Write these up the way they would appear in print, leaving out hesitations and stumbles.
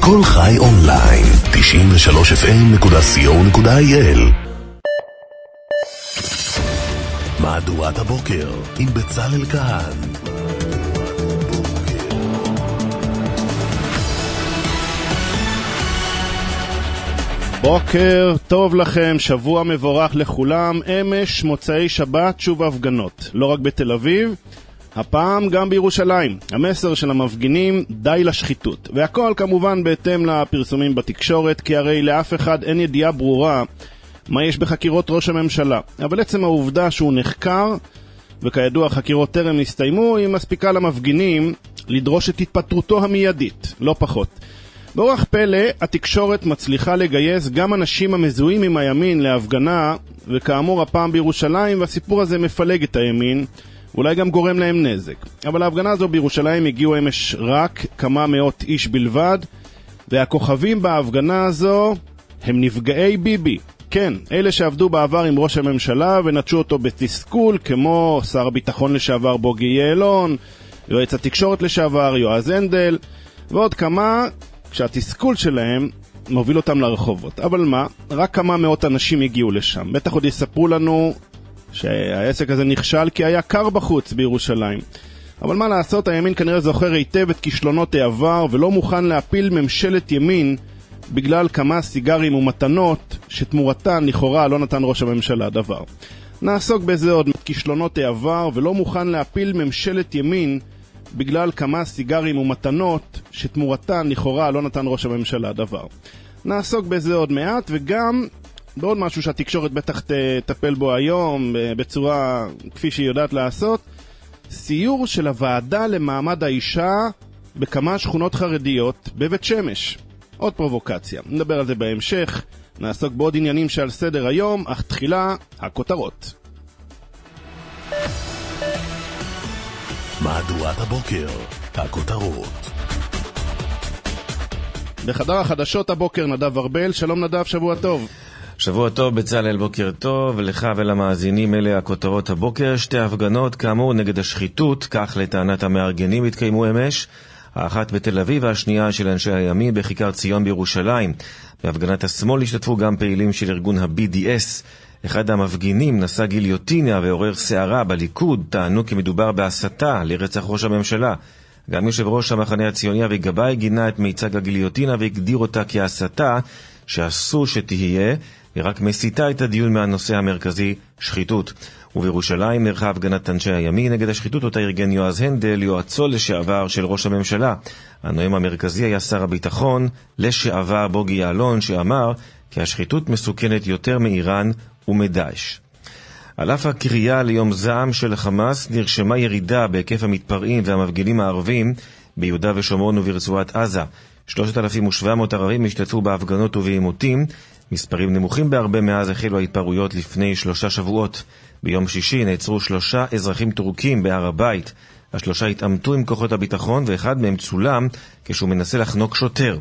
כל חי אונליין, 93fm.co.il. מהדורת הבוקר עם בצלאל כהן. בוקר טוב לכם, שבוע מבורך לכולם. אמש מוצאי שבת שוב הפגנות, לא רק בתל אביב, הפעם גם בירושלים. המסר של המפגינים, די לשחיתות, והכל כמובן בהתאם לפרסומים בתקשורת, כי הרי לאף אחד אין ידיעה ברורה מה יש בחקירות ראש הממשלה, אבל עצם העובדה שהוא נחקר, וכידוע חקירות טרם הסתיימו, היא מספיקה למפגינים לדרוש את התפטרותו המיידית, לא פחות. באורח פלא, התקשורת מצליחה לגייס גם אנשים המזוהים עם הימין להפגנה, וכאמור הפעם בירושלים, והסיפור הזה מפלג את הימין, אולי גם גורם להם נזק. אבל להפגנה הזו בירושלים הגיעו אמש רק כמה מאות איש בלבד, והכוכבים בהפגנה הזו הם נפגעי ביבי. כן, אלה שעבדו בעבר עם ראש הממשלה ונטשו אותו בתסכול, כמו שר הביטחון לשעבר בוגי יעלון, יועץ התקשורת לשעבר יועז הנדל, ועוד כמה, כשהתסכול שלהם מוביל אותם לרחובות. אבל מה? רק כמה מאות אנשים הגיעו לשם. בטח עוד יספרו לנו שהעסק הזה נכשל כי היה קר בחוץ בירושלים. אבל מה לעשות, הימין כנראה זוכר היטב את כישלונות העבר ולא מוכן להפיל ממשלת ימין בגלל כמה סיגרים ומתנות שתמורתן לכאורה לא נתן ראש הממשלה דבר. נעסוק בזה עוד, כישלונות העבר ולא מוכן להפיל ממשלת ימין בגלל כמה סיגרים ומתנות שתמורתן לכאורה לא נתן ראש הממשלה דבר. נעסוק בזה עוד מעט, וגם בעוד משהו שהתקשורת בטח תטפל בו היום בצורה כפי שהיא יודעת לעשות, סיור של הוועדה למעמד האישה בכמה שכונות חרדיות בבית שמש. עוד פרובוקציה, נדבר על זה בהמשך. נעסוק בעוד עניינים שעל סדר היום, אך תחילה הכותרות. מהדורת הבוקר, הכותרות. בחדר החדשות הבוקר נדב ארבל. שלום נדב, שבוע טוב. שבוע טוב בצלאל, בוקר טוב לך ולמאזינים. אלה הכותרות הבוקר. שתי הפגנות כאמור נגד השחיתות, כך לטענת המארגנים, התקיימו אמש, האחת בתל אביב והשנייה של אנשי הימין בכיכר ציון בירושלים. בהפגנת השמאל השתתפו גם פעילים של ארגון ה-BDS. אחד המפגינים נשא גיליוטינה ועורר שערה בליכוד, טענו כי מדובר בהסתה לרצח ראש הממשלה. גם יושב ראש המחנה הציוני אבי גבאי גינה את מיצג הגיליוטינה והגדיר אותה כהסתה שאסור שתהיה, ורק מסיתה את הדיון מהנושא המרכזי, שחיתות. ובירושלים נערכה הפגנת אנשי הימין נגד השחיתות, אותה ארגן יועז הנדל, יועצו לשעבר של ראש הממשלה. הנואם המרכזי היה שר הביטחון לשעבר בוגי יעלון, שאמר כי השחיתות מסוכנת יותר מאיראן ומדאעש. על אף הקריאה ליום זעם של חמאס, נרשמה ירידה בהיקף המתפרעים והמפגינים הערבים ביהודה ושומרון וברצועת עזה. 3,700 ערבים השתתפו בהפגנות ובעימותים, מספרים נמוכים בהרבה מאז החלו ההתפרעויות לפני 3 שבועות. ביום שישי נעצרו 3 אזרחים טורקים בהר הבית. השלושה התעמתו עם כוחות הביטחון, ואחד מהם צולם כשהוא מנסה לחנוק שוטר.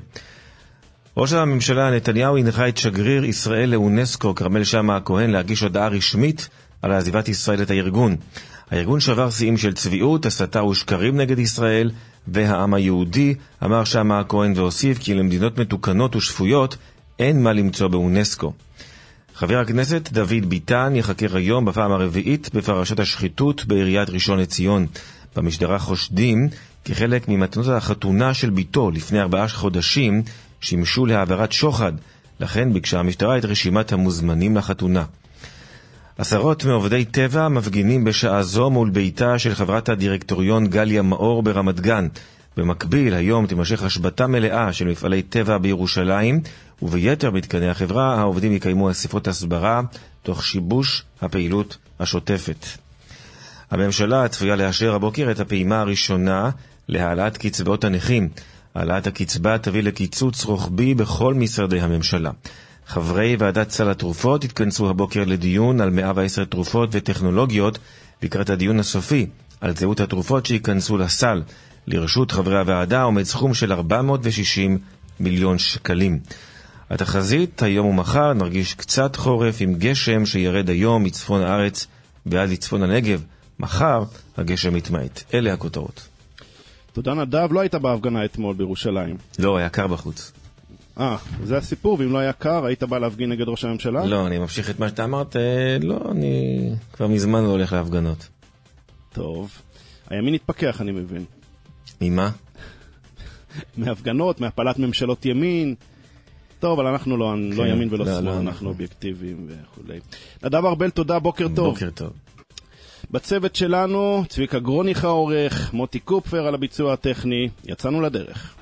ראש הממשלה נתניהו הנחה את שגריר ישראל לאונסקו כרמל שאמה הכהן להגיש הודעה רשמית על עזיבת ישראל את הארגון. הארגון שבר שיאים של צביעות, הסתה ושקרים נגד ישראל והעם היהודי, אמר שאמה הכהן, והוסיף כי למדינות מתוקנות ושפויות אין מה למצוא באונסקו. חבר הכנסת דוד ביטן יחקר היום בפעם הרביעית בפרשת השחיתות בעיריית ראשון לציון. במשטרה חושדים כי חלק ממתנות החתונה של ביתו לפני 4 חודשים שימשו להעברת שוחד, לכן ביקשה המשטרה את רשימת המוזמנים לחתונה. עשרות מעובדי טבע מפגינים בשעה זו מול ביתה של חברת הדירקטוריון גליה מאור ברמת גן. במקביל היום תימשך השבתה מלאה של מפעלי טבע בירושלים, וביתר מתקני החברה העובדים יקיימו אספות הסברה תוך שיבוש הפעילות השוטפת. הממשלה צפויה לאשר הבוקר את הפעימה הראשונה להעלאת קצבאות הנכים. העלאת הקצבה תביא לקיצוץ רוחבי בכל משרדי הממשלה. חברי ועדת סל התרופות התכנסו הבוקר לדיון על 110 תרופות וטכנולוגיות לקראת הדיון הסופי על זהות התרופות שיכנסו לסל. לרשות חברי הוועדה עומד סכום של 460 מיליון שקלים. התחזית היום ומחר נרגיש קצת חורף עם גשם שירד היום מצפון הארץ ועד לצפון הנגב. מחר הגשם מתמעט. אלה הכותרות. תודה נדב, לא היית בהפגנה אתמול בירושלים. לא, היה קר בחוץ. זה הסיפור, ואם לא היה קר, היית בא להפגין נגד ראש הממשלה? לא, אני ממשיך את מה שאתה אמרת, לא, אני כבר מזמן לא הולך להפגנות. טוב, הימין התפכח, אני מבין. ממה? מהפגנות, מהפלת ממשלות ימין. טוב, אבל אנחנו לא ימין ולא שמאל, אנחנו אובייקטיביים וכו'. נדב ארבל, תודה, בוקר טוב. בוקר טוב. בצוות שלנו, צביקה גרוניך העורך, מוטי קופפר על הביצוע הטכני, יצאנו לדרך.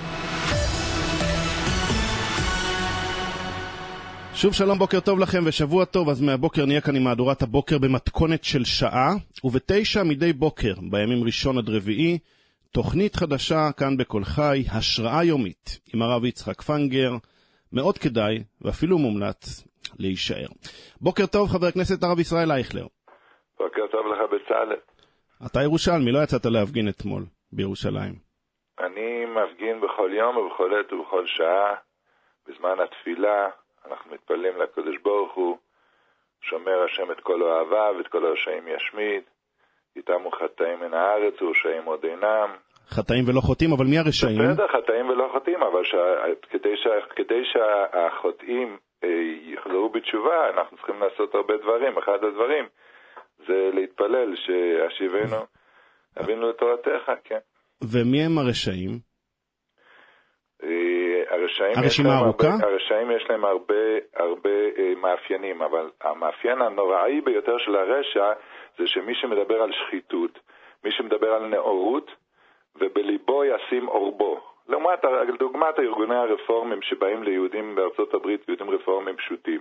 שוב שלום, בוקר טוב לכם ושבוע טוב. אז מהבוקר נהיה כאן עם מהדורת הבוקר במתכונת של שעה, וב9 מדי בוקר, בימים ראשון עד רביעי, תוכנית חדשה כאן בכל חי, השראה יומית, עם הרב יצחק פנגר, מאוד כדאי ואפילו מומלץ להישאר. בוקר טוב חבר הכנסת הרב ישראל אייכלר. בוקר טוב לך בצלאל. אתה ירושלמי, לא יצאת להפגין אתמול בירושלים? אני מפגין בכל יום ובכל עת ובכל שעה, בזמן התפילה. אנחנו מתפללים לקדוש ברוך הוא, שומר השם את כל אוהביו ואת כל הרשעים ישמיד, יתמו חטאים מן הארץ ורשעים עוד אינם. חטאים ולא חוטאים, אבל מי הרשעים? בסדר, חטאים ולא חוטאים, אבל כדי שהחוטאים יחזרו בתשובה, אנחנו צריכים לעשות הרבה דברים. אחד הדברים זה להתפלל שהשיבנו אבינו לתורתך, כן. ומי הם הרשעים? הרשעים יש להם הרבה מאפיינים, אבל המאפיין הנוראי ביותר של הרשע זה שמי שמדבר על שחיתות, מי שמדבר על נאורות, ובליבו ישים אורבו. דוגמת הארגוני הרפורמים שבאים ליהודים בארצות הברית, יהודים רפורמים פשוטים,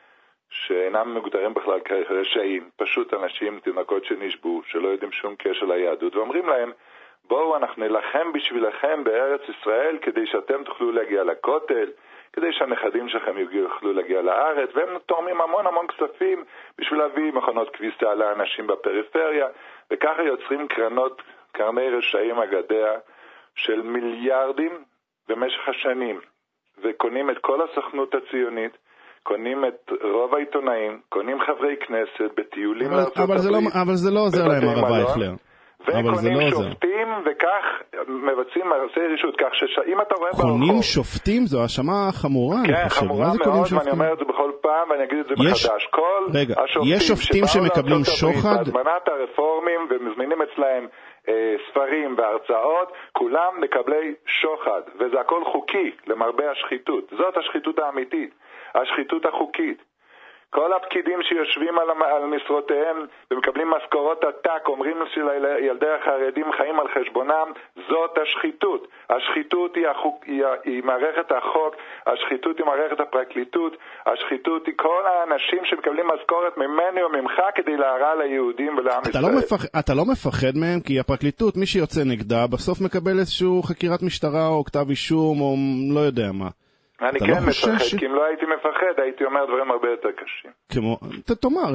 שאינם מוגדרים בכלל כרשעים, פשוט אנשים, תינוקות שנשבו, שלא יודעים שום קשר ליהדות, ואומרים להם, בואו אנחנו נלחם בשבילכם בארץ ישראל כדי שאתם תוכלו להגיע לכותל, כדי שהנכדים שלכם יוכלו להגיע לארץ, והם תורמים המון כספים בשביל להביא מכונות כביסה לאנשים בפריפריה, וככה יוצרים קרני רשעים אגדיה של מיליארדים במשך השנים, וקונים את כל הסוכנות הציונית, קונים את רוב העיתונאים, קונים חברי כנסת בטיולים לארצות הברית. אבל זה לא עוזר להם הרב אייכלר. וקונים שופטים, וכך מבצעים מעשי רשות, כך שאם אתה רואה ברחוב... קונים שופטים? זו האשמה חמורה, אני חושב. כן, חמורה מאוד, ואני אומר את זה בכל פעם, ואני אגיד את זה מחדש. כל יש שופטים שמקבלים שוחד? בהזמנת הרפורמים, ומזמינים אצלהם ספרים והרצאות, כולם מקבלי שוחד, וזה הכל חוקי, למרבה השחיתות. זאת השחיתות האמיתית, השחיתות החוקית. כל הפקידים שיושבים על משרותיהם ומקבלים משכורות עתק, אומרים שילדי החרדים חיים על חשבונם, זאת השחיתות. השחיתות היא מערכת החוק, השחיתות היא מערכת הפרקליטות, השחיתות היא כל האנשים שמקבלים משכורת ממני וממך כדי להרע ליהודים ולעם ישראל. אתה לא מפחד מהם, כי הפרקליטות, מי שיוצא נגדה, בסוף מקבל איזשהו חקירת משטרה או כתב אישום או לא יודע מה. אני כן מפחד, כי אם לא הייתי מפחד, הייתי אומר דברים הרבה יותר קשים. תאמר,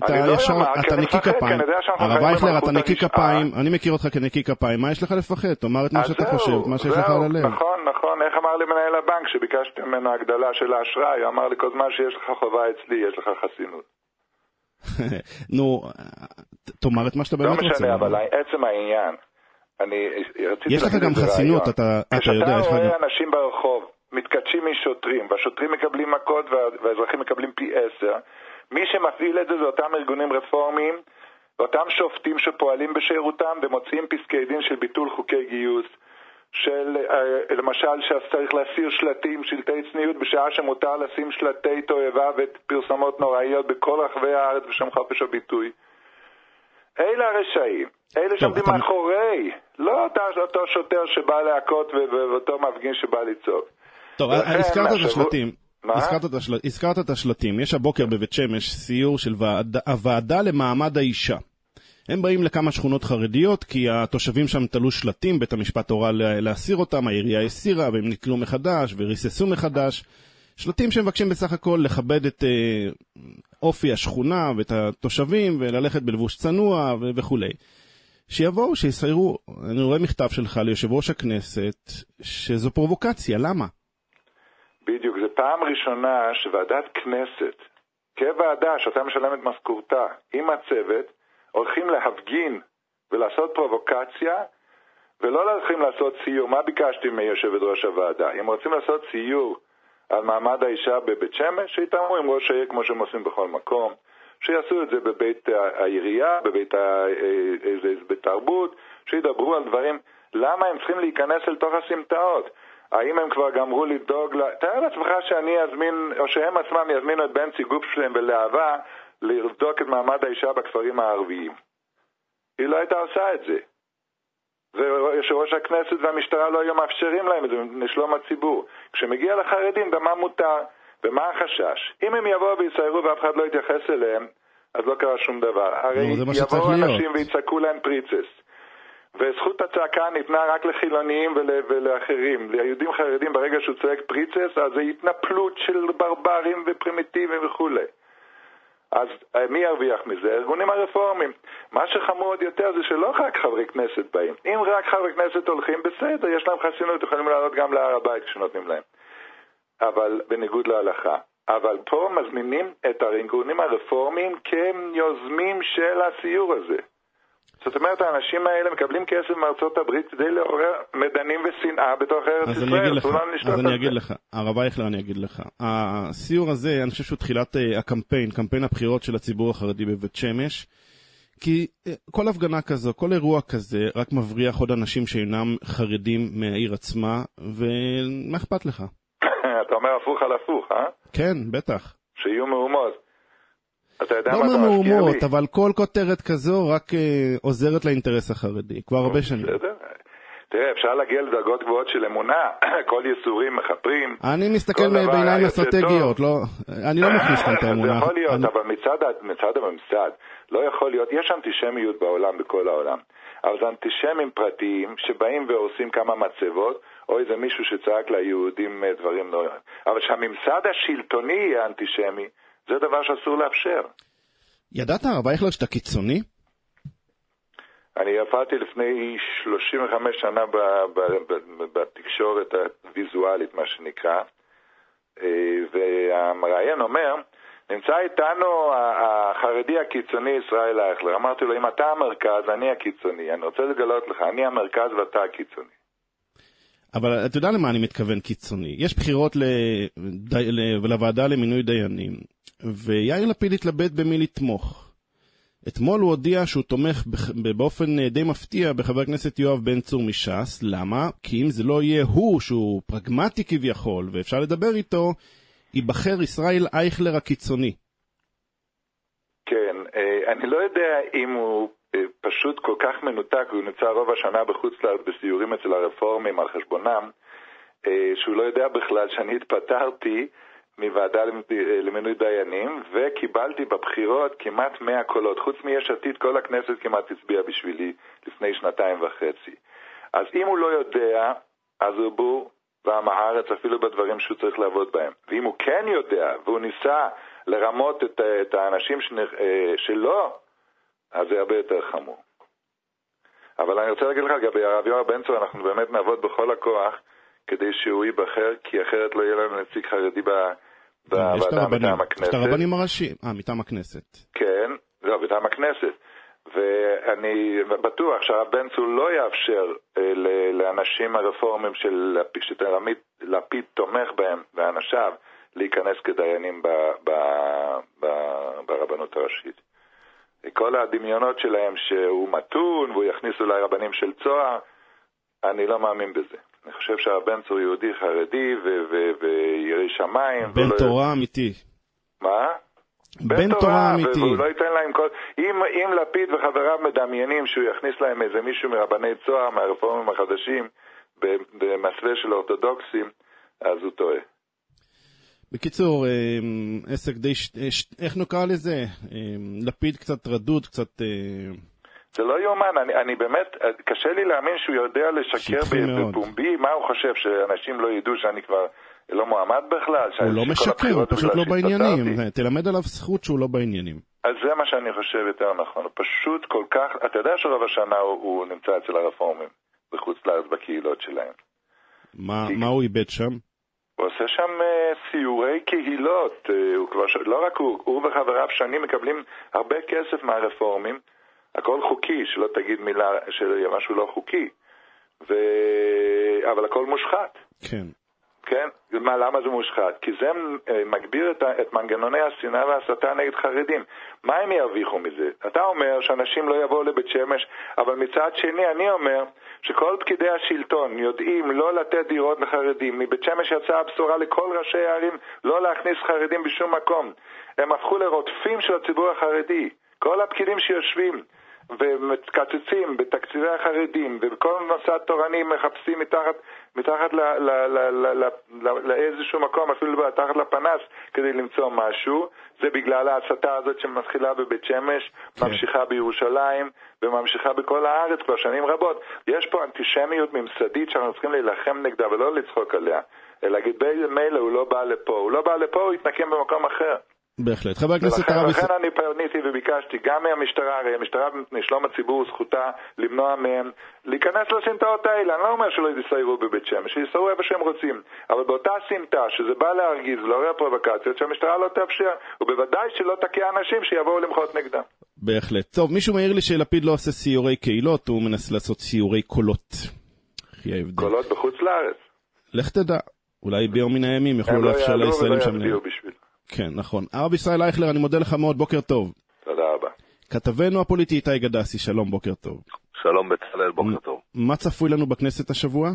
אתה נקי כפיים. הרב אייכלר, אתה נקי כפיים, אני מכיר אותך כנקי כפיים, מה יש לך לפחד? תאמר את מה שאתה חושב, את מה שיש לך על הלב. נכון, איך אמר לי מנהל הבנק, שביקשתי ממנו הגדלה של האשראי, הוא אמר לי כל זמן שיש לך חובה אצלי, יש לך חסינות. נו, תאמר את מה שאתה באמת רוצה. לא משנה, אבל עצם העניין, יש לך גם חסינות, אתה יודע. כשאתה רואה אנשים ברחוב מתקדשים משוטרים, והשוטרים מקבלים מכות והאזרחים מקבלים פי 10. מי שמפעיל את זה אותם ארגונים רפורמיים, ואותם שופטים שפועלים בשירותם ומוציאים פסקי דין של ביטול חוקי גיוס, של למשל שצריך להסיר שלטים, שלטי צניעות, בשעה שמותר לשים שלטי תועבה ופרסומות נוראיות בכל רחבי הארץ בשם חופש הביטוי. אלה הרשעים, אלה שעומדים מאחורי, לא אותו שוטר שבא להכות ואותו מפגין שבא לצעוק. טוב, הזכרת את השלטים. יש הבוקר בבית שמש סיור של הוועדה למעמד האישה. הם באים לכמה שכונות חרדיות, כי התושבים שם תלו שלטים, בית המשפט הורה להסיר אותם, העירייה הסירה, והם נתלו מחדש וריססו מחדש. שלטים שמבקשים בסך הכל לכבד את אופי השכונה ואת התושבים, וללכת בלבוש צנוע וכו'. שיבואו, שיסיירו. אני רואה מכתב שלך ליושב ראש הכנסת, שזו פרובוקציה, למה? בדיוק, זו פעם ראשונה שוועדת כנסת, כוועדה שאתה משלם את משכורתה, עם הצוות, הולכים להפגין ולעשות פרובוקציה ולא הולכים לעשות סיור. מה ביקשתי מיושבת ראש הוועדה? אם רוצים לעשות סיור על מעמד האישה בבית שמש, שיתאמו עם ראש העיר כמו שהם עושים בכל מקום, שיעשו את זה בבית העירייה, בבית תרבות, שידברו על דברים. למה הם צריכים להיכנס אל תוך הסמטאות? האם הם כבר גמרו לדאוג תאר לעצמך שאני אזמין, או שהם עצמם יזמינו את בנצי גופשטיין ולהבה לבדוק את מעמד האישה בכפרים הערביים. היא לא הייתה עושה את זה. ויושב-ראש הכנסת והמשטרה לא היו מאפשרים להם את זה לשלום הציבור. כשמגיע לחרדים, במה מותר ומה החשש? אם הם יבואו ויסיירו ואף אחד לא יתייחס אליהם, אז לא קרה שום דבר. הרי יבואו אנשים ויצעקו להם פריצס. וזכות הצעקה ניתנה רק לחילוניים ולאחרים. ליהודים חרדים ברגע שהוא צועק פריצס, אז זה התנפלות של ברברים ופרימיטיבים וכו'. אז מי ירוויח מזה? ארגונים הרפורמים. מה שחמור עוד יותר זה שלא רק חברי כנסת באים. אם רק חברי כנסת הולכים, בסדר, יש להם חסינות, יכולים לעלות גם להר הבית כשנותנים להם. אבל בניגוד להלכה. אבל פה מזמינים את הארגונים הרפורמיים כיוזמים של הסיור הזה. זאת אומרת, האנשים האלה מקבלים כסף מארצות הברית כדי לעורר מדנים ושנאה בתוך ארץ ישראל. אז אני אגיד לך, הרב אייכלר, אני אגיד לך. הסיור הזה, אני חושב שהוא תחילת הקמפיין, קמפיין הבחירות של הציבור החרדי בבית שמש, כי כל הפגנה כזו, כל אירוע כזה, רק מבריח עוד אנשים שאינם חרדים מהעיר עצמה, ומה אכפת לך? אתה אומר הפוך על הפוך, אה? כן, בטח. שיהיו מהומות. לא מהומות, אבל כל כותרת כזו רק עוזרת לאינטרס החרדי, כבר הרבה שנים. תראה, אפשר להגיע לדרגות גבוהות של אמונה, כל יסורים מחפרים. אני מסתכל בעיניים אסטרטגיות, אני לא מכניס כאן את האמונה. זה יכול להיות, אבל מצד הממסד, לא יכול להיות, יש אנטישמיות בעולם, בכל העולם, אבל זה אנטישמים פרטיים שבאים והורסים כמה מצבות, או איזה מישהו שצעק ליהודים דברים לא... אבל שהממסד השלטוני יהיה אנטישמי, זה דבר שאסור לאפשר. ידעת, הרב אייכלר, שאתה קיצוני? אני הופעתי לפני 35 שנה בתקשורת הוויזואלית, מה שנקרא, והמראיין אומר, נמצא איתנו החרדי הקיצוני ישראל אייכלר. אמרתי לו, אם אתה המרכז, אני הקיצוני. אני רוצה לגלות לך, אני המרכז ואתה הקיצוני. אבל אתה יודע למה אני מתכוון קיצוני. יש בחירות לוועדה למינוי דיינים, ויאיר לפיד התלבט במי לתמוך. אתמול הוא הודיע שהוא תומך באופן די מפתיע בחבר הכנסת יואב בן צור מש"ס. למה? כי אם זה לא יהיה הוא, שהוא פרגמטי כביכול, ואפשר לדבר איתו, ייבחר ישראל אייכלר הקיצוני. כן, אני לא יודע אם הוא פשוט כל כך מנותק, הוא נמצא רוב השנה בחוץ לארץ בסיורים אצל הרפורמים על חשבונם, שהוא לא יודע בכלל שאני התפטרתי מוועדה למינוי דיינים, וקיבלתי בבחירות כמעט 100 קולות. חוץ מיש עתיד, כל הכנסת כמעט הצביעה בשבילי לפני 2.5 שנים. אז אם הוא לא יודע, אז הוא בור ועם הארץ אפילו בדברים שהוא צריך לעבוד בהם. ואם הוא כן יודע, והוא ניסה לרמות את האנשים שלו, אז זה הרבה יותר חמור. אבל אני רוצה להגיד לך, לגבי הרב יואב בן צור, אנחנו באמת נעבוד בכל הכוח כדי שהוא ייבחר, כי אחרת לא יהיה לנו נציג חרדי בוועדה מטעם הכנסת. יש את הרבנים הראשיים, מטעם הכנסת. כן, לא, מטעם הכנסת. ואני בטוח שהרב בן צור לא יאפשר לאנשים הרפורמים שלפיד תומך בהם ואנשיו להיכנס כדיינים ברבנות הראשית. כל הדמיונות שלהם שהוא מתון והוא יכניס אולי רבנים של צוהר, אני לא מאמין בזה. אני חושב שהבן צור יהודי חרדי וירא שמיים. בן תורה אמיתי. מה? בן תורה אמיתי. והוא לא ייתן להם כל... אם לפיד וחבריו מדמיינים שהוא יכניס להם איזה מישהו מרבני צוהר, מהרפורמים החדשים, במסווה של אורתודוקסים, אז הוא טועה. בקיצור, עסק די... איך נקרא לזה? לפיד קצת רדוד, קצת... זה לא יאומן, אני באמת, קשה לי להאמין שהוא יודע לשקר בפומבי, מה הוא חושב, שאנשים לא ידעו שאני כבר לא מועמד בכלל? הוא לא משקר, הוא פשוט לא בעניינים, תלמד עליו זכות שהוא לא בעניינים. אז זה מה שאני חושב יותר נכון, הוא פשוט כל כך, אתה יודע שרוב השנה הוא נמצא אצל הרפורמים, בחוץ לארץ בקהילות שלהם. מה הוא איבד שם? הוא עושה שם סיורי קהילות, לא רק הוא וחבריו שנים מקבלים הרבה כסף מהרפורמים, הכל חוקי, שלא תגיד מילה של משהו לא חוקי. אבל הכל מושחת. כן. כן? למה זה מושחת? כי זה מגביר את מנגנוני השנאה וההסתה נגד חרדים. מה הם ירוויחו מזה? אתה אומר שאנשים לא יבואו לבית שמש, אבל מצד שני אני אומר שכל פקידי השלטון יודעים לא לתת דירות לחרדים. מבית שמש יצאה הבשורה לכל ראשי הערים לא להכניס חרדים בשום מקום. הם הפכו לרודפים של הציבור החרדי. כל הפקידים שיושבים ומתקצצים בתקציבי החרדים ובכל נושא תורני מחפשים מתחת לאיזשהו מקום, אפילו מתחת לפנס כדי למצוא משהו. זה בגלל ההסתה הזאת שמתחילה בבית שמש, ממשיכה בירושלים וממשיכה בכל הארץ כבר שנים רבות. יש פה אנטישמיות ממסדית שאנחנו צריכים להילחם נגדה ולא לצחוק עליה, אלא להגיד מילא הוא לא בא לפה, הוא לא בא לפה, הוא יתנקם במקום אחר. בהחלט. חבר הכנסת הרב ולכן אני פניתי וביקשתי גם מהמשטרה, הרי המשטרה לשלום הציבור זכותה למנוע מהם להיכנס לסמטאות האלה. אני לא אומר שלא יסיירו בבית שמש, שיסיירו איפה שהם רוצים, אבל באותה סמטה שזה בא להרגיז ולעורר פרובוקציות שהמשטרה לא תאפשר, ובוודאי שלא תקיע אנשים שיבואו למחות נגדם. בהחלט. טוב, מישהו מעיר לי שלפיד לא עושה סיורי קהילות, הוא מנסה לעשות סיורי קולות. קולות בחוץ לארץ. לך תדע, אולי ביום מן הימים יוכלו לאפשר לישראלים שם. כן, נכון. הרב ישראל אייכלר, אני מודה לך מאוד, בוקר טוב. תודה רבה. כתבנו הפוליטי איתי גדסי, שלום, בוקר טוב. שלום בצלאל, בוקר טוב. מה צפוי לנו בכנסת השבוע?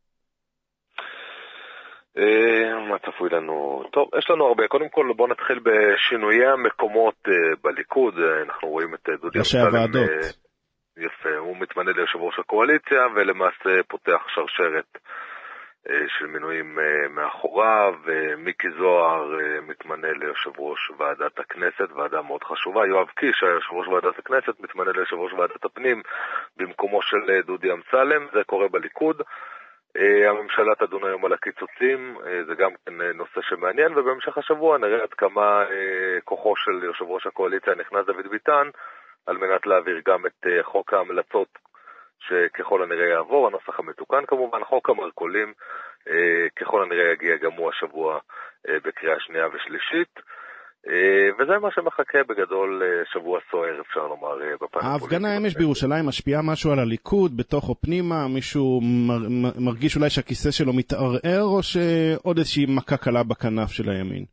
מה צפוי לנו? טוב, יש לנו הרבה. קודם כל, בואו נתחיל בשינויי המקומות בליכוד. אנחנו רואים את דודי אמסלם. יפה, הוא מתמנה ליושב ראש הקואליציה, ולמעשה פותח שרשרת של מינויים מאחוריו, ומיקי זוהר מתמנה ליושב ראש ועדת הכנסת, ועדה מאוד חשובה. יואב קיש, יושב ראש ועדת הכנסת, מתמנה ליושב ראש ועדת הפנים במקומו של דודי אמסלם. זה קורה בליכוד. הממשלה תדון היום על הקיצוצים, זה גם נושא שמעניין, ובהמשך השבוע נראה עד כמה כוחו של יושב ראש הקואליציה נכנס דוד ביטן, על מנת להעביר גם את חוק ההמלצות שככל הנראה יעבור, הנוסח המתוקן כמובן, חוק המרכולים ככל הנראה יגיע גם הוא השבוע בקריאה שנייה ושלישית, וזה מה שמחכה בגדול שבוע סוער, אפשר לומר, בפן הפוליטי. ההפגנה אמש בירושלים משפיעה משהו על הליכוד, בתוך או פנימה? מישהו מרגיש אולי שהכיסא שלו מתערער, או שעוד איזושהי מכה קלה בכנף של הימין?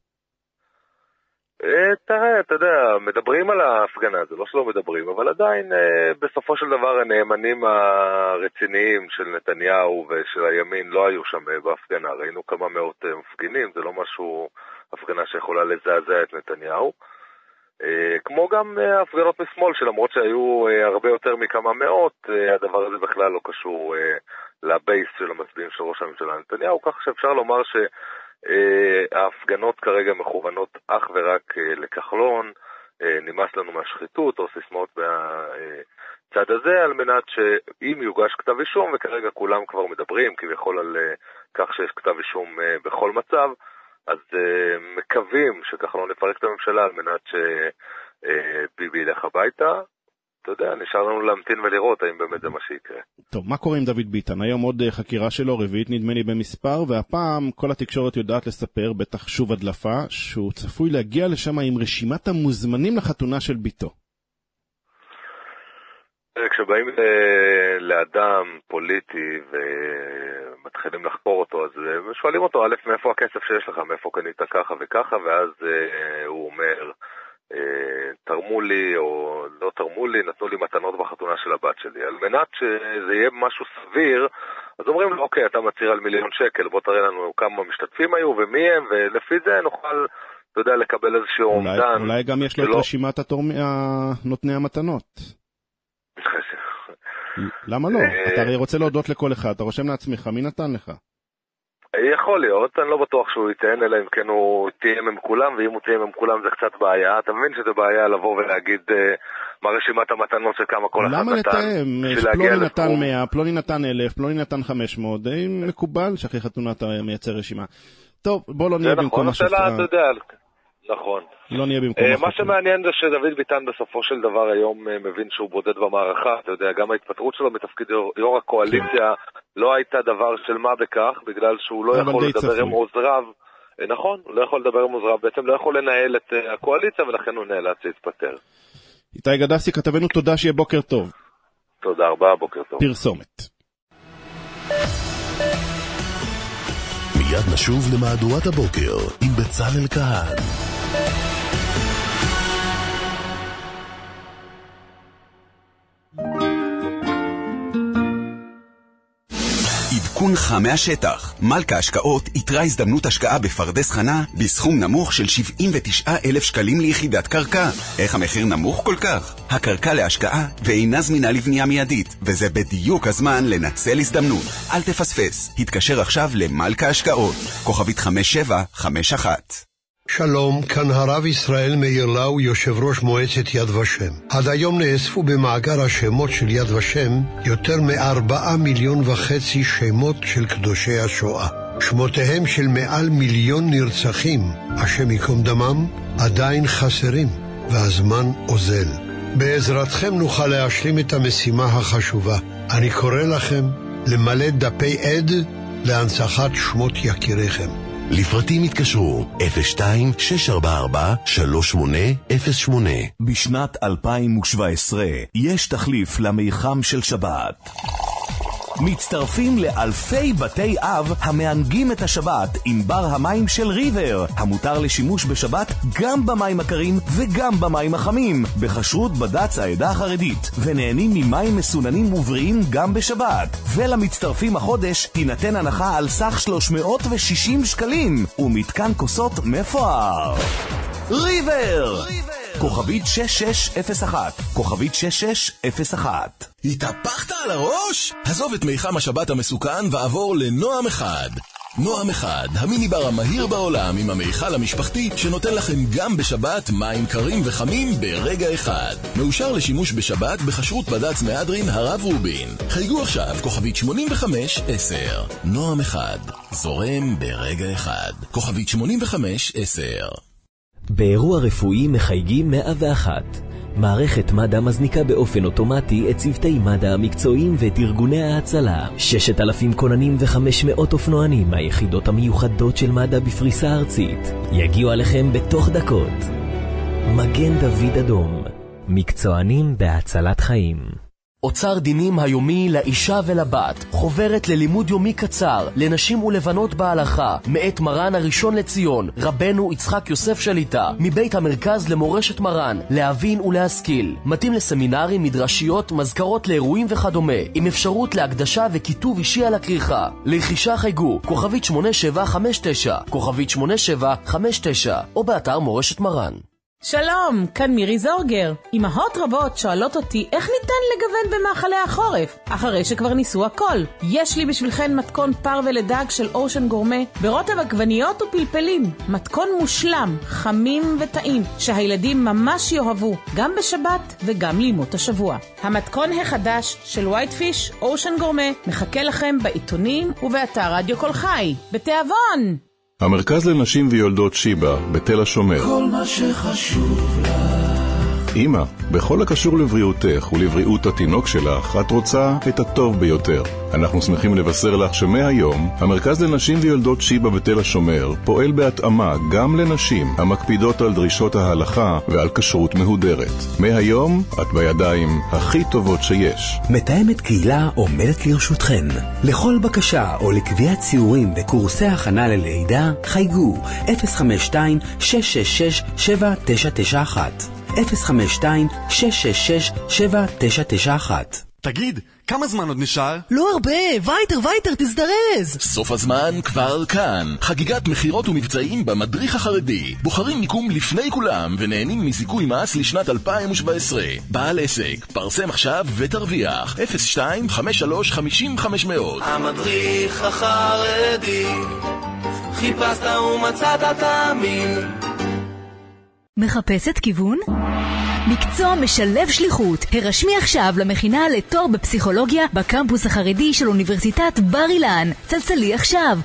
תראה, אתה יודע, מדברים על ההפגנה, זה לא שלא מדברים, אבל עדיין בסופו של דבר הנאמנים הרציניים של נתניהו ושל הימין לא היו שם בהפגנה. ראינו כמה מאות מפגינים, זה לא משהו, הפגנה שיכולה לזעזע את נתניהו. כמו גם הפגנות משמאל, שלמרות שהיו הרבה יותר מכמה מאות, הדבר הזה בכלל לא קשור לבייס של המצביעים של ראש הממשלה נתניהו, כך שאפשר לומר ההפגנות כרגע מכוונות אך ורק לכחלון, נמאס לנו מהשחיתות או סיסמאות בצד הזה, על מנת שאם יוגש כתב אישום, וכרגע כולם כבר מדברים כביכול על כך שיש כתב אישום בכל מצב, אז מקווים שכחלון יפרק את הממשלה על מנת שביבי ילך הביתה. אתה יודע, נשאר לנו להמתין ולראות האם באמת זה מה שיקרה. טוב, מה קורה עם דוד ביטן? היום עוד חקירה שלו, רביעית נדמה לי במספר, והפעם כל התקשורת יודעת לספר, בטח שוב הדלפה, שהוא צפוי להגיע לשם עם רשימת המוזמנים לחתונה של ביתו. כשבאים לאדם פוליטי ומתחילים לחקור אותו, אז שואלים אותו, א', מאיפה הכסף שיש לך, מאיפה קנית ככה וככה, ואז הוא אומר, תרמו לי או לא תרמו לי, נתנו לי מתנות בחתונה של הבת שלי. על מנת שזה יהיה משהו סביר, אז אומרים לו, אוקיי, אתה מצהיר על $1,000,000, בוא תראה לנו כמה משתתפים היו ומי הם, ולפי זה נוכל, אתה יודע, לקבל איזשהו אומדן. אולי גם יש לו את רשימת נותני המתנות. למה לא? אתה הרי רוצה להודות לכל אחד, אתה רושם לעצמך, מי נתן לך? יכול להיות, אני לא בטוח שהוא ייתן, אלא אם כן הוא תיים עם כולם, ואם הוא תיים עם כולם זה קצת בעיה. אתה מבין שזה בעיה לבוא ולהגיד מה רשימת המתנות של כמה כל אחד נתן? למה לתאם? פלוני נתן 100, פלוני נתן 1,000, פלוני נתן 500, די מקובל שאחרי חתונה אתה מייצר רשימה. טוב, בוא לא נהיה במקום השופרה. נכון. לא נהיה במקום השופרה. מה שמעניין זה שדוד ביטן בסופו של דבר היום מבין שהוא בודד במערכה. אתה יודע, גם ההתפטרות שלו מתפקיד יו"ר הקואליציה לא הייתה דבר של מה בכך, בגלל שהוא לא יכול לדבר עם עוזריו. נכון, הוא לא יכול לדבר עם עוזריו, בעצם לא יכול לנהל את הקואליציה, ולכן הוא נאלץ להתפטר. איתי גדסי, כתבנו, תודה, שיהיה בוקר טוב. תודה רבה, בוקר טוב. פרסומת. מיד נשוב למהדורת הבוקר עם בצלאל כהן. עדכונך מהשטח. מלכה השקעות יתרה הזדמנות השקעה בפרדס חנה בסכום נמוך של 79,000 שקלים ליחידת קרקע. איך המחיר נמוך כל כך? הקרקע להשקעה ואינה זמינה לבנייה מיידית, וזה בדיוק הזמן לנצל הזדמנות. אל תפספס. התקשר עכשיו למלכה השקעות. כוכבית 5751. שלום, כאן הרב ישראל מאיר לאו, יושב ראש מועצת יד ושם. עד היום נאספו במאגר השמות של יד ושם יותר מ4.5 מיליון שמות של קדושי השואה. שמותיהם של מעל 1,000,000 נרצחים, השם יקום דמם, עדיין חסרים, והזמן אוזל. בעזרתכם נוכל להשלים את המשימה החשובה. אני קורא לכם למלא דפי עד להנצחת שמות יקיריכם. לפרטים התקשרו 02-644-3808. בשנת 2017 יש תחליף למיחם של שבת. מצטרפים לאלפי בתי אב המענגים את השבת עם בר המים של ריבר, המותר לשימוש בשבת גם במים הקרים וגם במים החמים, בכשרות בד"ץ העדה החרדית, ונהנים ממים מסוננים ובריאים גם בשבת. ולמצטרפים החודש תינתן הנחה על סך 360 שקלים ומתקן כוסות מפואר. ריבר! כוכבית 6601, כוכבית 6601. התהפכת על הראש? עזוב את מיחם השבת המסוכן ועבור לנועם אחד. נועם אחד, המיניבר המהיר בעולם עם המיכל המשפחתי שנותן לכם גם בשבת מים קרים וחמים ברגע אחד. מאושר לשימוש בשבת בכשרות בד"ץ מהדרין הרב רובין. חייגו עכשיו כוכבית 8510. נועם אחד, זורם ברגע אחד. כוכבית 8510. באירוע רפואי מחייגים 101. מערכת מד"א מזניקה באופן אוטומטי את צוותי מד"א המקצועיים ואת ארגוני ההצלה. 6,000 כוננים ו500 אופנוענים מהיחידות המיוחדות של מד"א בפריסה ארצית יגיעו עליכם בתוך דקות. מגן דוד אדום, מקצוענים בהצלת חיים. אוצר דינים היומי לאישה ולבת, חוברת ללימוד יומי קצר לנשים ולבנות בהלכה, מאת מרן הראשון לציון רבנו יצחק יוסף שליטה, מבית המרכז למורשת מרן, להבין ולהשכיל. מתאים לסמינרים, מדרשיות, מזכרות לאירועים וכדומה, עם אפשרות להקדשה וכיתוב אישי על הכריכה. לרכישה חייגו כוכבית 8759, כוכבית 8759, או באתר מורשת מרן. שלום, כאן מירי זורגר. אמהות רבות שואלות אותי איך ניתן לגוון במאכלי החורף, אחרי שכבר ניסו הכל. יש לי בשבילכן מתכון פר ולדג של אושן גורמה, ברוטב עגבניות ופלפלים. מתכון מושלם, חמים וטעים, שהילדים ממש יאהבו, גם בשבת וגם לימות השבוע. המתכון החדש של ווייט פיש, אושן גורמה, מחכה לכם בעיתונים ובאתר רדיו כל חי. בתיאבון! המרכז לנשים ויולדות שיבה, בתל השומר. כל מה שחשוב לך. אמא, בכל הקשור לבריאותך ולבריאות התינוק שלך, את רוצה את הטוב ביותר. אנחנו שמחים לבשר לך שמהיום, המרכז לנשים ויולדות שיבה בתל השומר פועל בהתאמה גם לנשים המקפידות על דרישות ההלכה ועל כשרות מהודרת. מהיום, את בידיים הכי טובות שיש. מתאמת קהילה עומדת לרשותכן. לכל בקשה או לקביעת ציורים וקורסי הכנה ללידה, חייגו 052-666-7991. 052-666-7991. תגיד, כמה זמן עוד נשאר? לא הרבה, וייטר, תזדרז. סוף הזמן כבר כאן. חגיגת מחירות ומבצעים במדריך החרדי. בוחרים מיקום לפני כולם ונהנים מזיכוי מס לשנת 2017. בעל עסק, פרסם עכשיו ותרוויח. 02-53-50-500. המדריך החרדי, חיפשת ומצאת תאמין. מחפשת כיוון? מקצוע משלב שליחות. הרשמי עכשיו למכינה לתואר בפסיכולוגיה בקמפוס החרדי של אוניברסיטת בר אילן. צלצלי עכשיו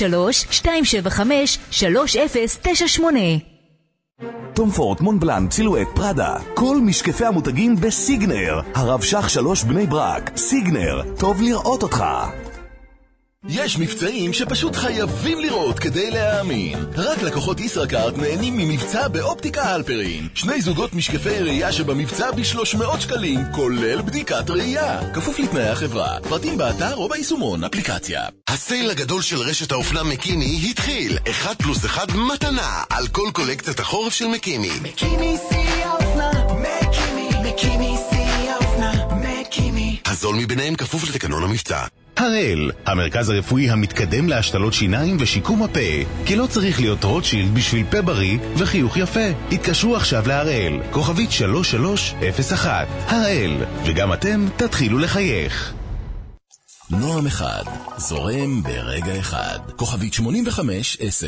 03-275-3098. תום פורט, מונבלן, סילואט, פרדה, כל משקפי המותגים בסיגנר. הרב שך 3 בני ברק. סיגנר, טוב לראות אותך. יש מבצעים שפשוט חייבים לראות כדי להאמין. רק לקוחות ישראכרט נהנים ממבצע באופטיקה הלפרין. 2 זוגות משקפי ראייה שבמבצע ב-300 שקלים, כולל בדיקת ראייה. כפוף לתנאי החברה. פרטים באתר או ביישומון אפליקציה. הסייל הגדול של רשת האופנה מקימי התחיל. 1+1 מתנה על כל קולקציית החורף של מקימי. מקימי שיא האופנה, מקימי שיא האופנה, מקימי. הזול מביניהם כפוף לתקנון המבצע. הראל, המרכז הרפואי המתקדם להשתלות שיניים ושיקום הפה, כי לא צריך להיות רוטשילד בשביל פה בריא וחיוך יפה. התקשרו עכשיו להראל, כוכבית 3301. הראל, וגם אתם תתחילו לחייך. נועם אחד, זורם ברגע אחד, כוכבית 8510.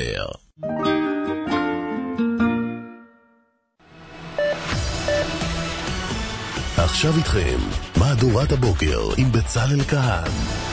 עכשיו איתכם, מהדורת הבוקר עם בצלאל כהן.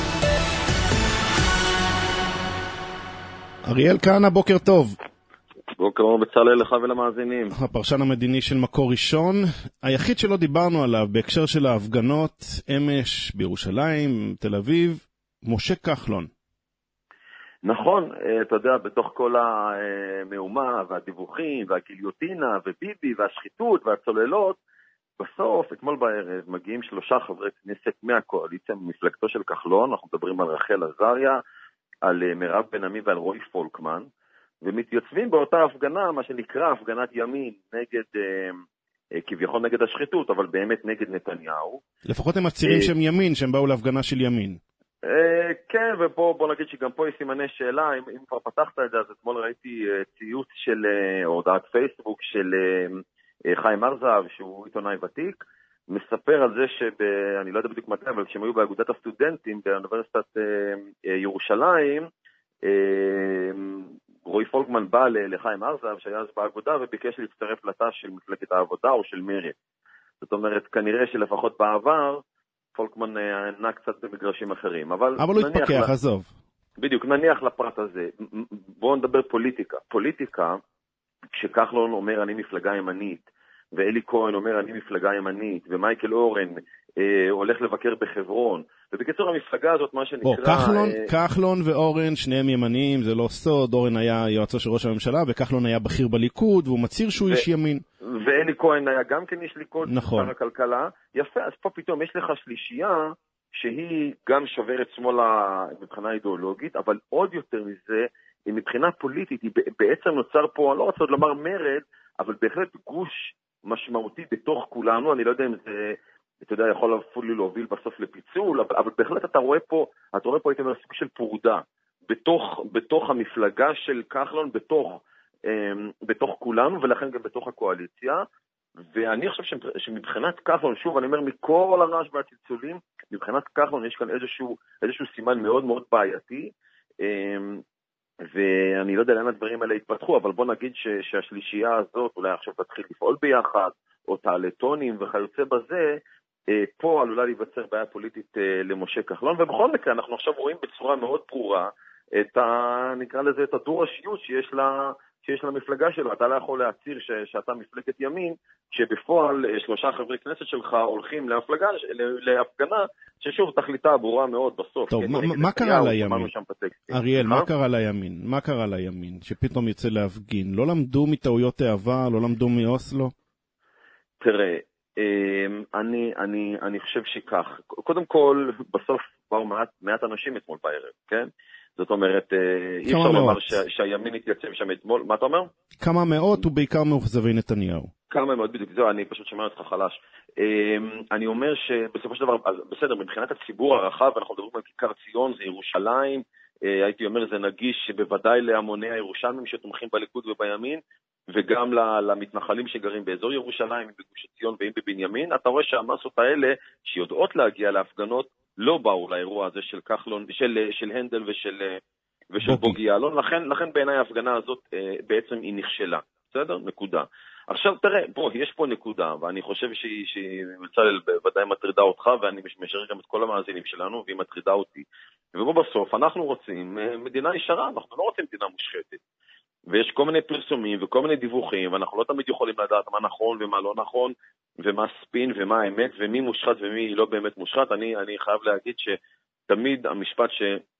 אריאל כהנא, בוקר טוב. בוקר טוב בצלאל, לך ולמאזינים. הפרשן המדיני של מקור ראשון, היחיד שלא דיברנו עליו בהקשר של ההפגנות אמש בירושלים, תל אביב, משה כחלון. נכון, אתה יודע, בתוך כל המהומה והדיווחים והגיליוטינה וביבי והשחיתות והצוללות, בסוף, אתמול בערב, מגיעים 3 חברי כנסת מהקואליציה, ממפלגתו של כחלון, אנחנו מדברים על רחל עזריה, על מירב בן עמי ועל רועי פולקמן, ומתייצבים באותה הפגנה, מה שנקרא הפגנת ימין, נגד, כביכול נגד השחיתות, אבל באמת נגד נתניהו. לפחות הם מצהירים שהם ימין, שהם באו להפגנה של ימין. כן, ופה בוא נגיד שגם פה יש סימני שאלה, אם כבר פתחת את זה, אז אתמול ראיתי ציוץ של הודעת פייסבוק של חיים ארזב, שהוא עיתונאי ותיק, מספר על זה אני לא יודע בדיוק מתי, אבל כשהם היו באגודת הסטודנטים באוניברסיטת ירושלים, רועי פולקמן בא לחיים ארזב, שהיה אז באגודה, וביקש להצטרף לתא של מפלגת העבודה או של מרצ. זאת אומרת, כנראה שלפחות בעבר, פולקמן נע קצת במגרשים אחרים. אבל הוא התפקח, עזוב. בדיוק, נניח לפרט הזה. בואו נדבר פוליטיקה. פוליטיקה, כשכחלון אומר אני מפלגה ימנית, ואלי כהן אומר אני מפלגה ימנית, ומייקל אורן הולך לבקר בחברון, ובקיצור המפלגה הזאת מה שנקרא... כחלון ואורן, שניהם ימניים, זה לא סוד, אורן היה יועצו של ראש הממשלה, וכחלון היה בכיר בליכוד, והוא מצהיר שהוא איש ימין. ואלי כהן היה גם כן איש ליכוד, נכון. שר הכלכלה. יפה, אז פה פתאום יש לך שלישייה, שהיא גם שוברת שמאלה מבחינה אידיאולוגית, אבל עוד יותר מזה, מבחינה פוליטית, היא בעצם נוצר פה, אני לא רוצה עוד לומר מרד, אבל בהחלט גוש משמעותי בתוך כולנו, אני לא יודע אם זה, אתה יודע, יכול אפילו להוביל בסוף לפיצול, אבל בהחלט אתה רואה פה, הייתי אומר, סוג של פרודה, בתוך המפלגה של כחלון, בתוך כולנו, ולכן גם בתוך הקואליציה, ואני חושב שמבחינת כחלון, שוב, אני אומר, מכל הרעש והצלצולים, מבחינת כחלון יש כאן איזשהו סימן מאוד מאוד בעייתי, ואני לא יודע לאן הדברים האלה התפתחו, אבל בוא נגיד שהשלישייה הזאת אולי עכשיו תתחיל לפעול ביחד, או תעלטונים וכיוצא בזה, פה עלולה להיווצר בעיה פוליטית למשה כחלון, ובכל מקרה אנחנו עכשיו רואים בצורה מאוד ברורה נקרא לזה את הדו-ראשיות שיש למפלגה שלו. אתה לא יכול להצהיר שאתה מפלגת ימין, שבפועל 3 חברי כנסת שלך הולכים להפגנה, ששוב תכליתה ברורה מאוד בסוף. טוב, מה קרה לימין? אריאל, מה קרה לימין? מה קרה לימין? שפתאום יצא להפגין? לא למדו מטעויות העבר? לא למדו מאוסלו? תראה, אני חושב שכך. קודם כל, בסוף באו מעט אנשים אתמול בערב, כן? זאת אומרת, אי אפשר לומר שהימין התייצב שם אתמול. מה אתה אומר? כמה מאות ובעיקר מאוכזבי נתניהו. כמה מאות, בדיוק. זהו, אני פשוט שומע אותך חלש. אני אומר שבסופו של דבר, בסדר, מבחינת הציבור הרחב, אנחנו מדברים על כיכר ציון, זה ירושלים, הייתי אומר, זה נגיש בוודאי להמוני הירושלמים שתומכים בליכוד ובימין, וגם למתנחלים שגרים באזור ירושלים, בגוש ציון ואם בבנימין. אתה רואה שהמסות האלה שיודעות להגיע להפגנות, לא באו לאירוע הזה של כחלון, של הנדל ושל בוגי יעלון, לכן בעיניי ההפגנה הזאת בעצם היא נכשלה. בסדר? נקודה. עכשיו תראה, יש פה נקודה, ואני חושב שהיא בצלאל בוודאי מטרידה אותך, ואני משאיר גם את כל המאזינים שלנו, והיא מטרידה אותי. ובו בסוף אנחנו רוצים מדינה ישרה, אנחנו לא רוצים מדינה מושחתת. ויש כל מיני פרסומים וכל מיני דיווחים, ואנחנו לא תמיד יכולים לדעת מה נכון ומה לא נכון, ומה ספין ומה האמת, ומי מושחת ומי לא באמת מושחת. אני חייב להגיד שתמיד המשפט